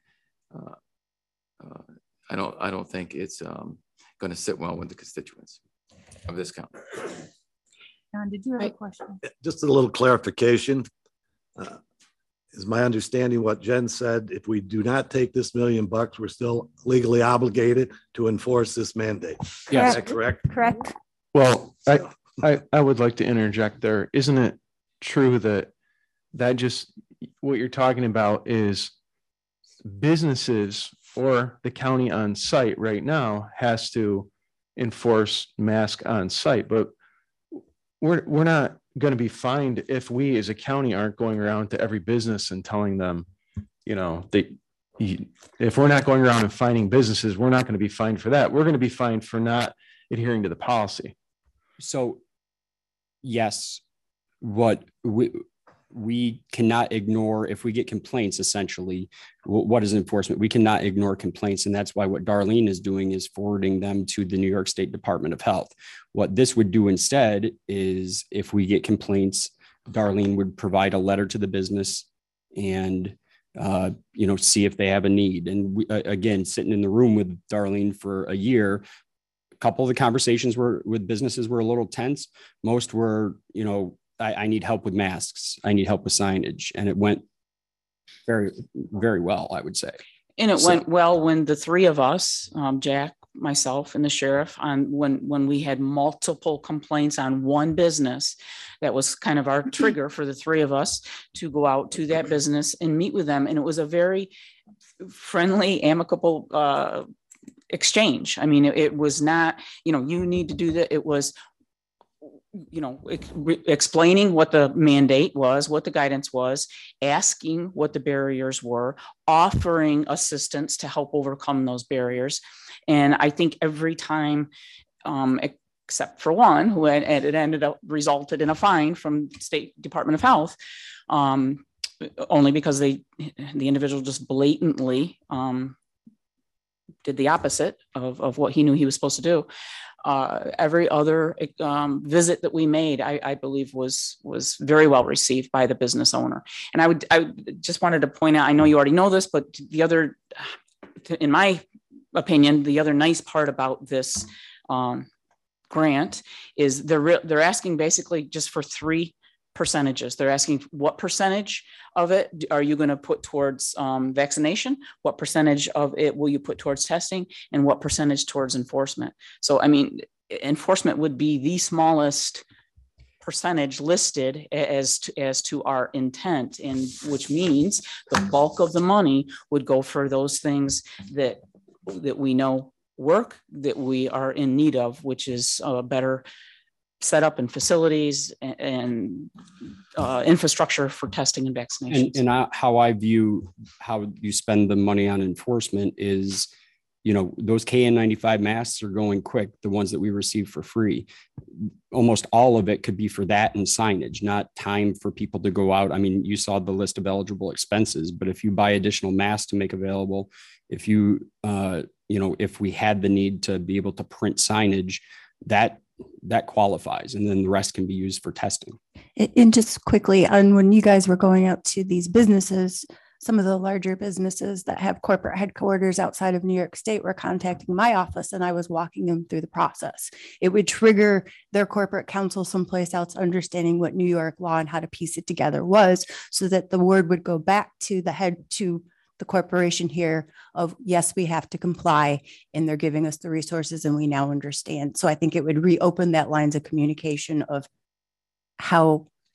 I don't think it's going to sit well with the constituents of this county. John, did you have a question? Just a little clarification. Is my understanding what Jen said, if we do not take this $1 million, we're still legally obligated to enforce this mandate? Yes. Is that correct? Correct. Well, I would like to interject there. Isn't it true that just what you're talking about is businesses or the county on site right now has to enforce mask on site, but we're not going to be fined if we as a county aren't going around to every business and telling them, if we're not going around and finding businesses, we're not going to be fined for that. We're going to be fined for not adhering to the policy. So yes, what we cannot ignore if we get complaints, essentially, what is enforcement? We cannot ignore complaints. And that's why what Darlene is doing is forwarding them to the New York State Department of Health. What this would do instead is if we get complaints, Darlene would provide a letter to the business and, see if they have a need. And we, again, sitting in the room with Darlene for a year, a couple of the conversations with businesses were a little tense. Most were, I need help with masks. I need help with signage. And it went very, very well, I would say. And it went well when the three of us, Jack, myself, and the sheriff, when we had multiple complaints on one business, that was kind of our trigger for the three of us to go out to that business and meet with them. And it was a very friendly, amicable exchange. I mean, it was not, you need to do that. It was, explaining what the mandate was, what the guidance was, asking what the barriers were, offering assistance to help overcome those barriers. And I think every time, except for one, who it ended up resulted in a fine from State Department of Health, only because the individual just blatantly did the opposite of what he knew he was supposed to do. Every other visit that we made, I believe was very well received by the business owner. And I just wanted to point out, I know you already know this, but the other, in my opinion, the other nice part about this grant is they're asking basically just for 3 percentages. They're asking what percentage of it are you going to put towards vaccination? What percentage of it will you put towards testing? And what percentage towards enforcement? So, I mean, enforcement would be the smallest percentage listed as to our intent, and which means the bulk of the money would go for those things that we know work, that we are in need of, which is a better set up in facilities and infrastructure for testing and vaccinations. And how I view how you spend the money on enforcement is, those KN95 masks are going quick, the ones that we receive for free. Almost all of it could be for that and signage, not time for people to go out. I mean, you saw the list of eligible expenses, but if you buy additional masks to make available, if you, if we had the need to be able to print signage, that qualifies, and then the rest can be used for testing. And just quickly on when you guys were going out to these businesses, some of the larger businesses that have corporate headquarters outside of New York State were contacting my office, and I was walking them through the process. It would trigger their corporate counsel someplace else understanding what New York law and how to piece it together was, so that the word would go back to the corporation here of, yes, we have to comply, and they're giving us the resources and we now understand. So I think it would reopen that lines of communication of how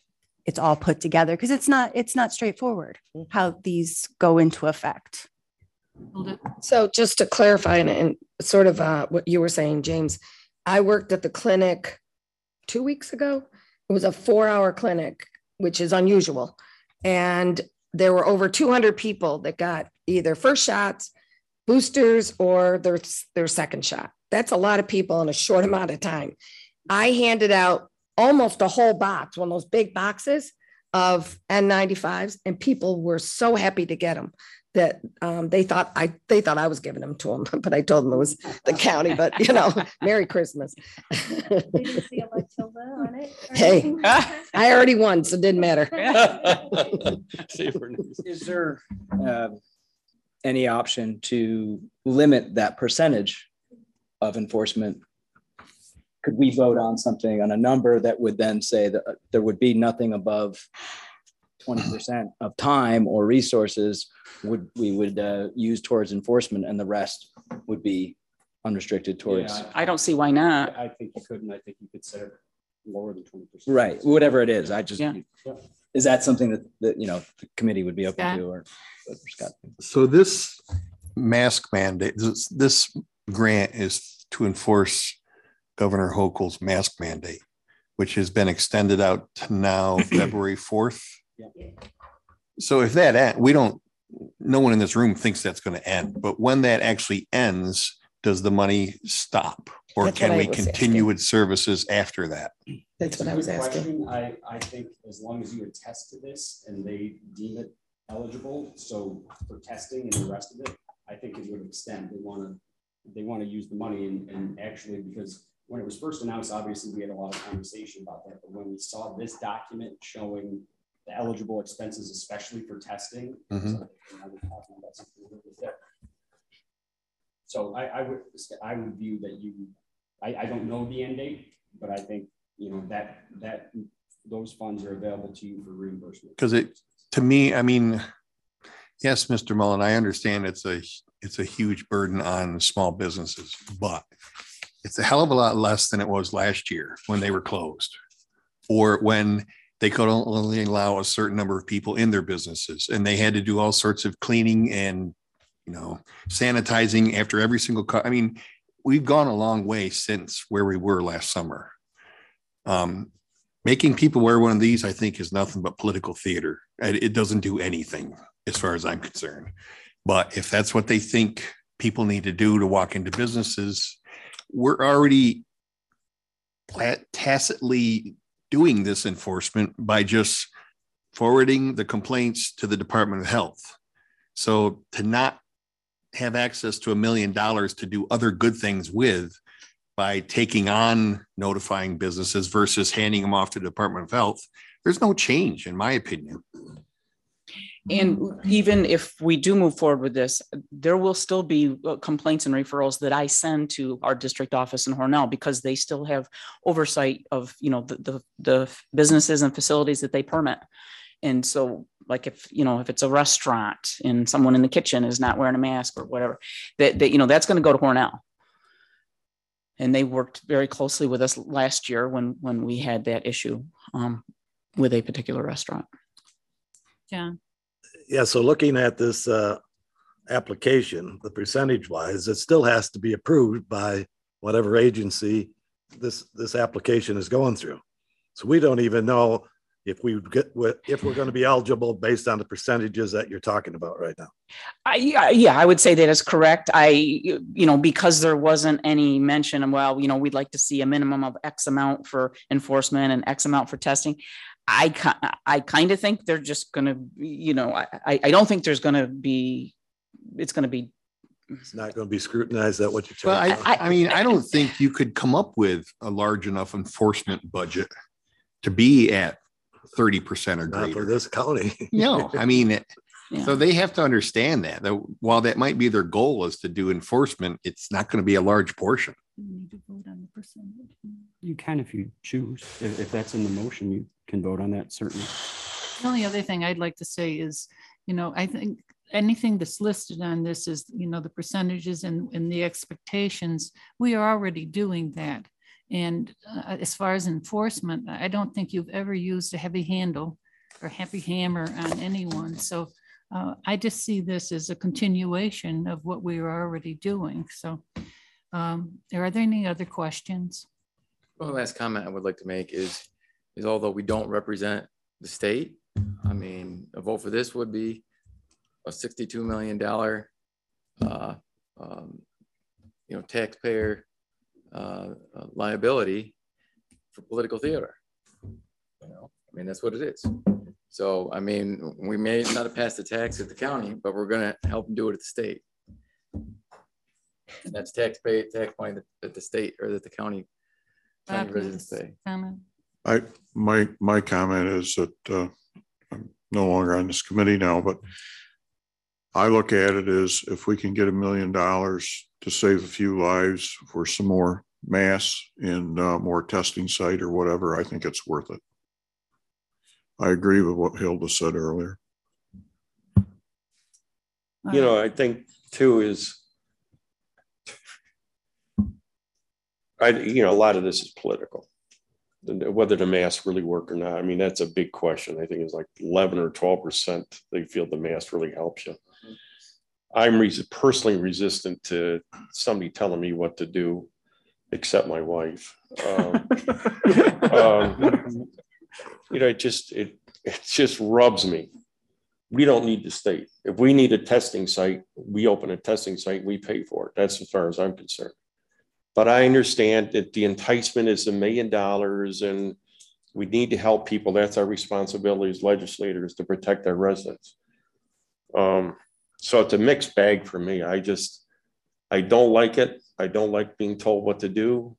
it's all put together, because it's not straightforward how these go into effect. So just to clarify and sort of what you were saying, James, I worked at the clinic 2 weeks ago. It was a 4-hour clinic, which is unusual. And there were over 200 people that got either first shots, boosters, or their second shot. That's a lot of people in a short amount of time. I handed out almost a whole box, one of those big boxes of N95s, and people were so happy to get them that they thought I was giving them to them, but I told them it was the county. But you know, Merry Christmas. Hey, I already won, so it didn't matter. Is there any option to limit that percentage of enforcement? Could we vote on something, on a number that would then say that there would be nothing above 20% of time or resources we would use towards enforcement, and the rest would be unrestricted towards? Yeah, I don't see why not. I think you could, and I think you could set it lower than 20%. Right, whatever it is. I just, yeah. Is that something that you know the committee would be open to, or Scott? So this mask mandate, this grant is to enforce Governor Hochul's mask mandate, which has been extended out to now February 4th. Yeah. So if that no one in this room thinks that's going to end, but when that actually ends, does the money stop, or that's can we continue with services after that? That's what I was asking. I think as long as you attest to this and they deem it eligible, so for testing and the rest of it, I think it would extend. They want to use the money and actually, because when it was first announced, obviously we had a lot of conversation about that, but when we saw this document showing the eligible expenses, especially for testing, so I would view that I don't know the end date, but I think that those funds are available to you for reimbursement. Because to me, I mean, yes, Mr. Mullen, I understand it's a huge burden on small businesses, but it's a hell of a lot less than it was last year when they were closed, or when they could only allow a certain number of people in their businesses, and they had to do all sorts of cleaning and sanitizing after every single cut. I mean, we've gone a long way since where we were last summer. Making people wear one of these, I think, is nothing but political theater. It doesn't do anything as far as I'm concerned. But if that's what they think people need to do to walk into businesses, we're already tacitly doing this enforcement by just forwarding the complaints to the Department of Health. So to not have access to $1 million to do other good things with by taking on notifying businesses versus handing them off to the Department of Health, there's no change, in my opinion. And even if we do move forward with this, there will still be complaints and referrals that I send to our district office in Hornell, because they still have oversight of, the businesses and facilities that they permit. And so, like, if it's a restaurant and someone in the kitchen is not wearing a mask or whatever, that's going to go to Hornell. And they worked very closely with us last year when we had that issue with a particular restaurant. Yeah. Yeah. So looking at this application, the percentage wise, it still has to be approved by whatever agency this application is going through. So we don't even know if we're going to be eligible based on the percentages that you're talking about right now. I would say that is correct. Because there wasn't any mention of, we'd like to see a minimum of X amount for enforcement and X amount for testing. I kind of think they're just going to, I don't think there's going to be, it's not going to be scrutinized at what you're saying. Well, I don't think you could come up with a large enough enforcement budget to be at 30% or greater. Not for this county. No, so they have to understand that while that might be their goal is to do enforcement, it's not going to be a large portion. You can, if you choose, if that's in the motion, you can vote on that, certainly. The only other thing I'd like to say is, I think anything that's listed on this is, the percentages and the expectations. We are already doing that. And as far as enforcement, I don't think you've ever used a heavy handle or heavy hammer on anyone. So I just see this as a continuation of what we were already doing. So are there any other questions? One last comment I would like to make is although we don't represent the state, I mean, a vote for this would be a $62 million, taxpayer liability for political theater. I mean, that's what it is. So, I mean, we may not have passed the tax at the county, but we're going to help them do it at the state. And that's tax money that the state or that the county residents pay. My comment is that I'm no longer on this committee now, but I look at it as if we can get $1 million to save a few lives for some more mass and more testing site or whatever, I think it's worth it. I agree with what Hilda said earlier. I think too is, a lot of this is political. Whether the masks really work or not, I mean, that's a big question. I think it's like 11 or 12% they feel the mask really helps you. I'm personally resistant to somebody telling me what to do, except my wife. It just rubs me. We don't need the state. If we need a testing site, we open a testing site, we pay for it. That's as far as I'm concerned. But I understand that the enticement is $1 million and we need to help people. That's our responsibility as legislators, to protect our residents. So it's a mixed bag for me. I don't like it. I don't like being told what to do.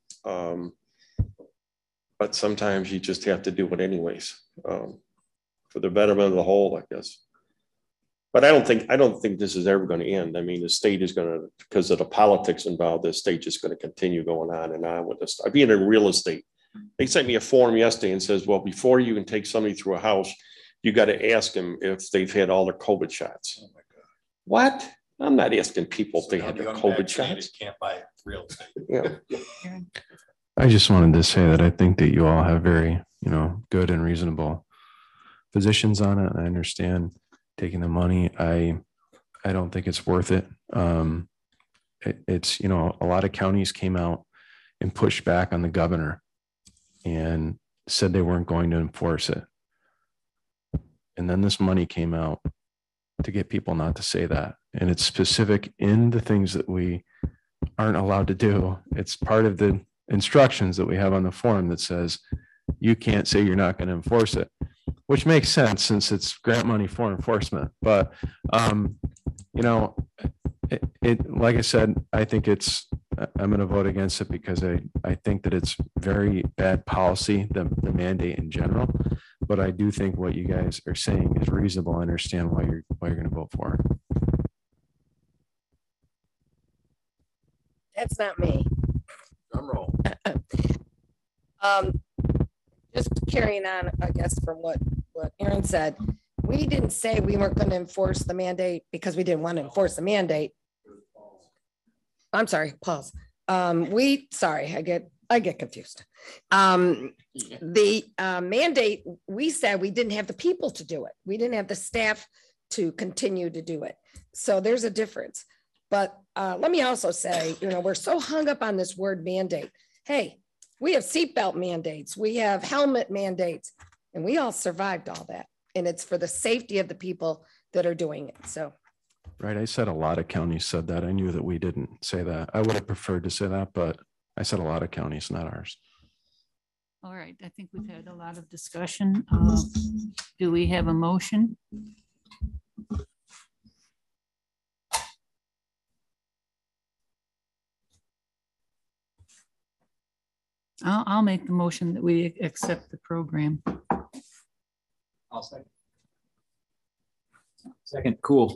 But sometimes you just have to do it anyways, for the betterment of the whole, I guess. But I don't think this is ever going to end. I mean, the state is going to, because of the politics involved, the state is going to continue going on and on with this. I've been in real estate. They sent me a form yesterday and says, well, before you can take somebody through a house, you got to ask them if they've had all their COVID shots. Oh my God. What? I'm not asking people if they had their COVID shots. Can't buy real estate. Yeah. I just wanted to say that I think that you all have very, good and reasonable positions on it. I understand taking the money. I don't think it's worth it. It's, a lot of counties came out and pushed back on the governor and said they weren't going to enforce it. And then this money came out to get people not to say that. And it's specific in the things that we aren't allowed to do. It's part of the instructions that we have on the form that says you can't say you're not going to enforce it, which makes sense since it's grant money for enforcement. But, like I said, I think I'm going to vote against it because I think that it's very bad policy, the mandate in general. But I do think what you guys are saying is reasonable. I understand why you're going to vote for it. That's not me. Drum roll. Just carrying on, I guess, from what Aaron said, we didn't say we weren't going to enforce the mandate because we didn't want to enforce the mandate. I'm sorry, pause. I get confused. The mandate, we said we didn't have the people to do it. We didn't have the staff to continue to do it. So there's a difference. But let me also say, we're so hung up on this word mandate. Hey, we have seatbelt mandates. We have helmet mandates, and we all survived all that. And it's for the safety of the people that are doing it. So. Right. I said a lot of counties said that. I knew that we didn't say that. I would have preferred to say that, but I said a lot of counties, not ours. All right. I think we've had a lot of discussion. Do we have a motion? I'll make the motion that we accept the program. I'll second. Second, cool.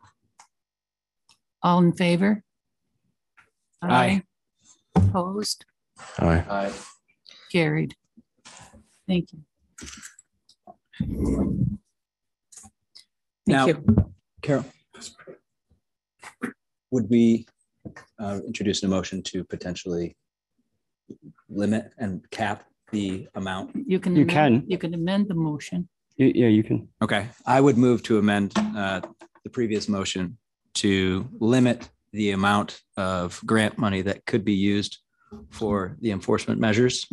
All in favor? Aye. Opposed? Aye. Aye. Carried. Thank you. Now, Thank you. Carol, would we introduce a motion to potentially limit and cap the amount? You can. You amend- can. You can amend the motion. Yeah, you can. Okay, I would move to amend the previous motion to limit the amount of grant money that could be used for the enforcement measures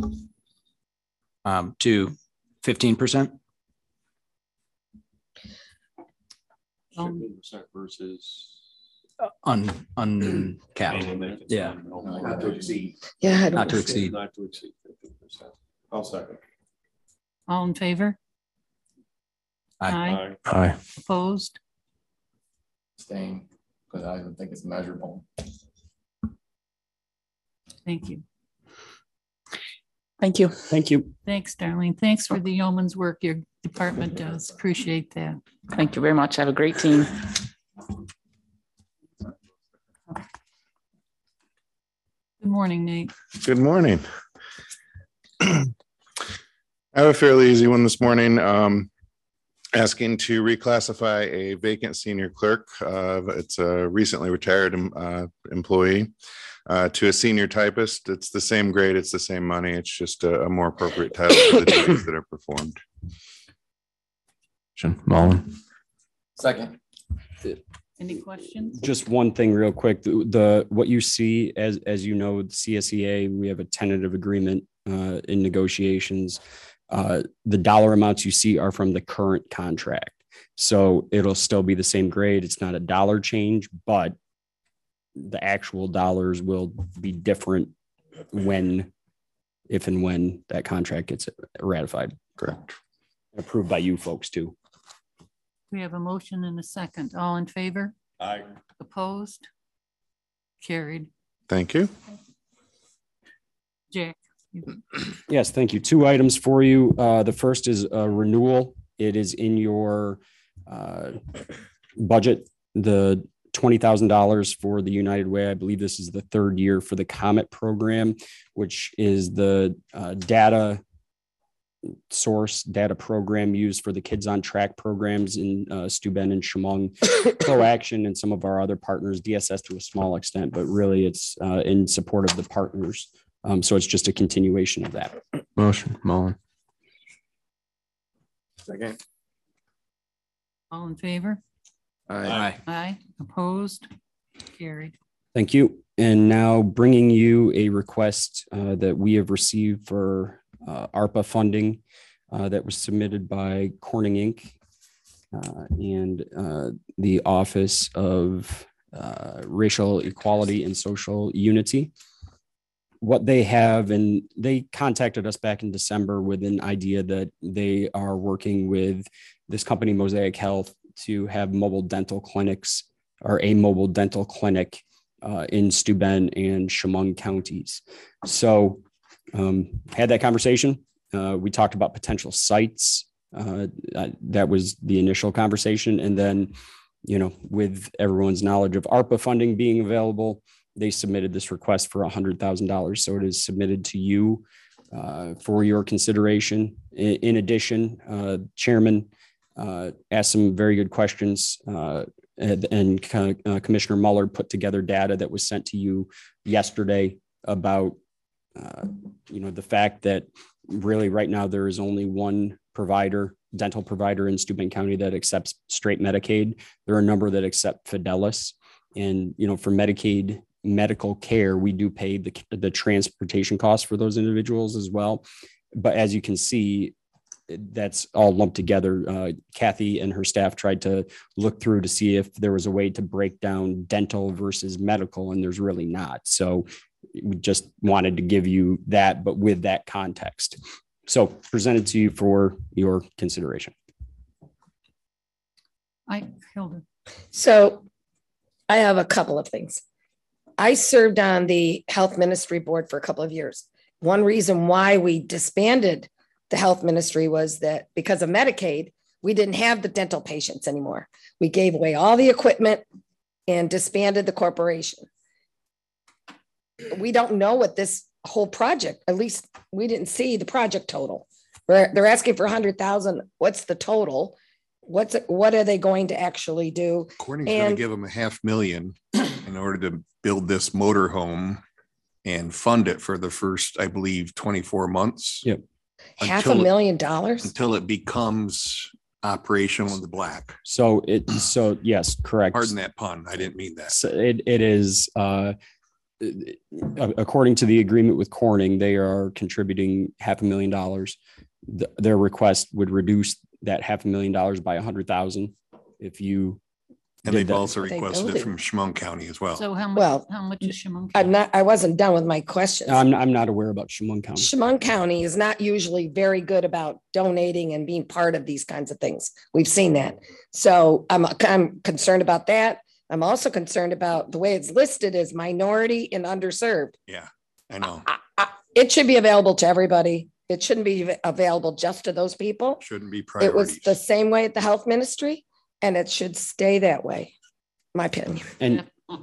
to 15%. Versus Uncapped. Yeah. Not to exceed. Yeah. Not to exceed. Not to exceed 50%. I'll second. All in favor? Aye. Aye. Opposed? Staying, because I don't think it's measurable. Thank you. Thank you. Thank you. Thanks, Darlene. Thanks for the yeoman's work your department does. Appreciate that. Thank you very much. Have a great team. Good morning, Nate. Good morning. I have a fairly easy one this morning. Asking to reclassify a vacant senior clerk. It's a recently retired employee to a senior typist. It's the same grade, it's the same money. It's just a more appropriate title for the duties that are performed. Mullen. Second. Any questions? Just one thing real quick, the what you see as you know, the CSEA, we have a tentative agreement in negotiations. The dollar amounts you see are from the current contract. So it'll still be the same grade. It's not a dollar change, but the actual dollars will be different if and when that contract gets ratified. Correct. Approved by you folks too. We have a motion and a second. All in favor? Aye. Opposed? Carried. Thank you. Jack. Yes, thank you. 2 items for you. The first is a renewal. It is in your budget, the $20,000 for the United Way. I believe this is the 3rd year for the COMET program, which is the data program used for the Kids on Track programs in Steuben and Chemung, ProAction, and some of our other partners, DSS to a small extent, but really it's in support of the partners. So it's just a continuation of that. Motion, Mullen. Second. All in favor? Aye. Aye. Opposed? Carried. Thank you. And now bringing you a request that we have received for ARPA funding that was submitted by Corning Inc. And the Office of Racial Equality and Social Unity. What they have, and they contacted us back in December with an idea that they are working with this company, Mosaic Health, to have mobile dental clinics or a mobile dental clinic in Steuben and Chemung counties. So had that conversation. We talked about potential sites. That was the initial conversation. And then, with everyone's knowledge of ARPA funding being available, they submitted this request for $100,000. So it is submitted to you for your consideration. In addition, Chairman asked some very good questions and Commissioner Muller put together data that was sent to you yesterday about, the fact that really right now there is only one dental provider in Steuben County that accepts straight Medicaid. There are a number that accept Fidelis. And, for Medicaid medical care, we do pay the transportation costs for those individuals as well. But as you can see, that's all lumped together. Kathy and her staff tried to look through to see if there was a way to break down dental versus medical, and there's really not. So we just wanted to give you that, but with that context. So presented to you for your consideration. Hilda. So I have a couple of things. I served on the health ministry board for a couple of years. One reason why we disbanded the health ministry was that because of Medicaid, we didn't have the dental patients anymore. We gave away all the equipment and disbanded the corporation. We don't know what this whole project, at least we didn't see the project total. They're asking for 100,000. What's the total? What are they going to actually do? Corning's going to give them $500,000 in order to build this motorhome and fund it for the first, I believe, 24 months. Yep. $500,000 until it becomes operational in the black. So yes, correct. Pardon that pun. I didn't mean that. So it is, according to the agreement with Corning, they are contributing $500,000. Their request would reduce that $500,000 by 100,000. If you, and they've also requested it from Chemung County as well. So how much is Chemung County? I wasn't done with my questions. I'm not aware about Chemung County. Chemung County is not usually very good about donating and being part of these kinds of things. We've seen that. So I'm concerned about that. I'm also concerned about the way it's listed as minority and underserved. Yeah, I know. It should be available to everybody. It shouldn't be available just to those people. Shouldn't be priorities. It was the same way at the health ministry, and it should stay that way, my opinion. And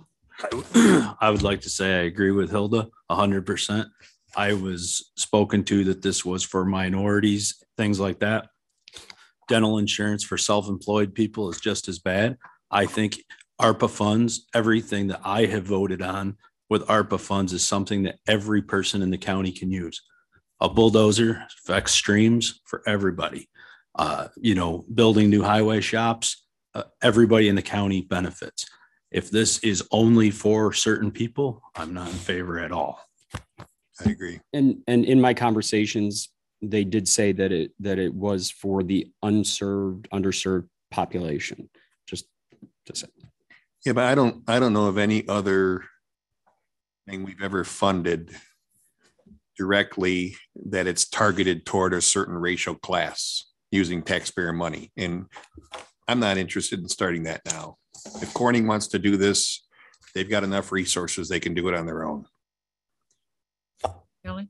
I would like to say I agree with Hilda 100%. I was spoken to that this was for minorities, things like that. Dental insurance for self-employed people is just as bad. I think ARPA funds, everything that I have voted on with ARPA funds is something that every person in the county can use. A bulldozer affects streams for everybody. Building new highway shops, everybody in the county benefits. If this is only for certain people, I'm not in favor at all. I agree. And in my conversations, they did say that it was for the underserved population. Just to say. Yeah, but I don't know of any other thing we've ever funded directly that it's targeted toward a certain racial class using taxpayer money. And I'm not interested in starting that now. If Corning wants to do this, they've got enough resources. They can do it on their own. Kelly?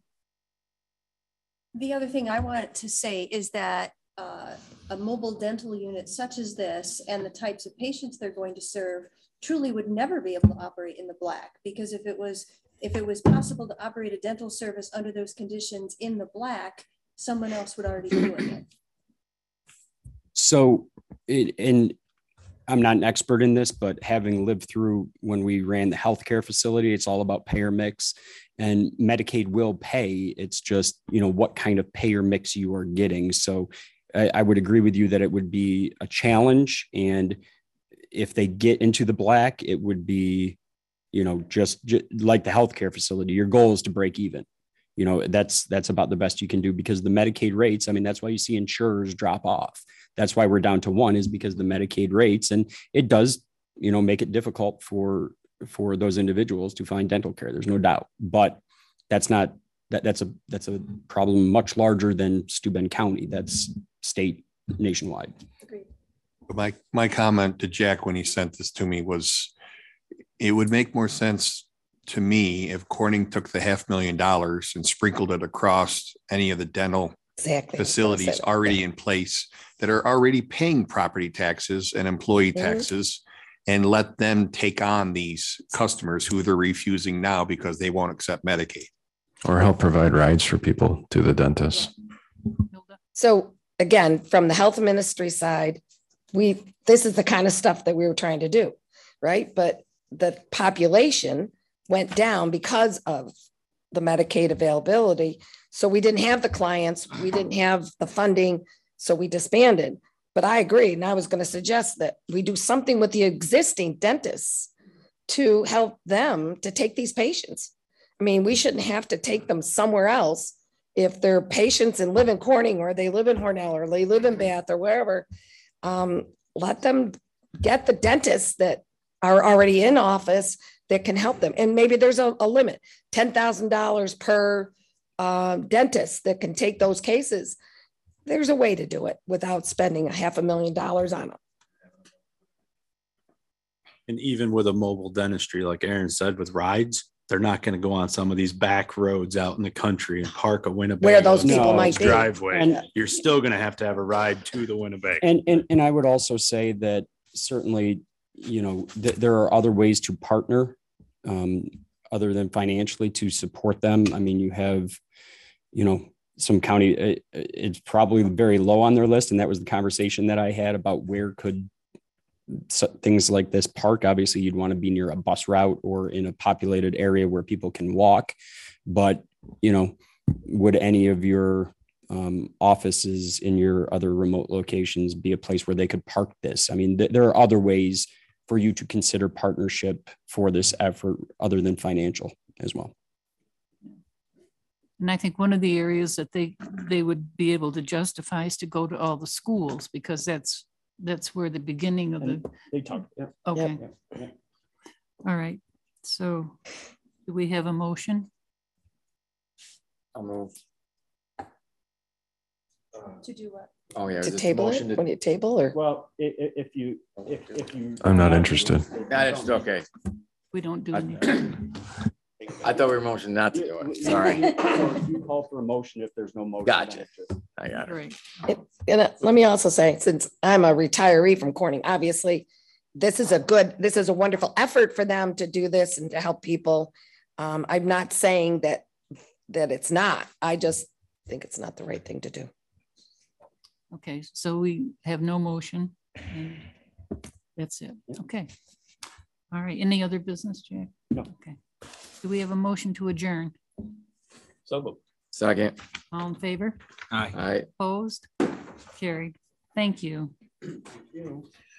The other thing I wanted to say is that a mobile dental unit such as this and the types of patients they're going to serve truly would never be able to operate in the black, because if it was possible to operate a dental service under those conditions in the black, someone else would already be doing it. So, and I'm not an expert in this, but having lived through when we ran the healthcare facility, it's all about payer mix, and Medicaid will pay. It's just, what kind of payer mix you are getting. So I would agree with you that it would be a challenge. And if they get into the black, it would be, just like the healthcare facility, your goal is to break even. That's about the best you can do, because the Medicaid rates, that's why you see insurers drop off. That's why we're down to one, is because the Medicaid rates, and it does, make it difficult for those individuals to find dental care. There's no doubt, but that's a problem much larger than Steuben County. That's state, nationwide. Agreed. My comment to Jack when he sent this to me was, it would make more sense to me if Corning took the $500,000 and sprinkled it across any of the dental facilities already in place that are already paying property taxes and employee taxes, and let them take on these customers who they're refusing now because they won't accept Medicaid. Or help provide rides for people to the dentist. So again, from the health ministry side, this is the kind of stuff that we were trying to do, right? But the population went down because of the Medicaid availability. So we didn't have the clients, we didn't have the funding, so we disbanded. But I agree, and I was going to suggest that we do something with the existing dentists to help them to take these patients. We shouldn't have to take them somewhere else if they're patients and live in Corning, or they live in Hornell, or they live in Bath, or wherever. Let them get the dentists that are already in office that can help them. And maybe there's a limit, $10,000 per dentist that can take those cases. There's a way to do it without spending $500,000 on them. And even with a mobile dentistry, like Aaron said, with rides, they're not going to go on some of these back roads out in the country and park a Winnebago where those people might be. Driveway. And you're still going to have a ride to the Winnebago. And I would also say that certainly, there are other ways to partner other than financially to support them. You have, some county, it's probably very low on their list. And that was the conversation that I had about where could things like this park, obviously you'd want to be near a bus route or in a populated area where people can walk. But, you know, would any of your offices in your other remote locations be a place where they could park this? I mean, there are other ways for you to consider partnership for this effort other than financial as well. And I think one of the areas that they would be able to justify is to go to all the schools, because that's where the beginning of the. They talk. Yeah. Okay. Yeah. All right. So do we have a motion? I'll move. To do what? Oh, yeah. To table it? When you table or? Well, if you. I'm not interested. That is okay. We don't do anything. I thought we were motioning not to do it. Sorry. You call for a motion if there's no motion. Gotcha. I got it. Right. And let me also say, since I'm a retiree from Corning, obviously, this is a wonderful effort for them to do this and to help people. I'm not saying that it's not. I just think it's not the right thing to do. Okay, so we have no motion. And that's it. Okay. All right. Any other business, Jack? No. Okay. Do we have a motion to adjourn? So second. All in favor? Aye. Opposed? Carried. Thank you. Thank you.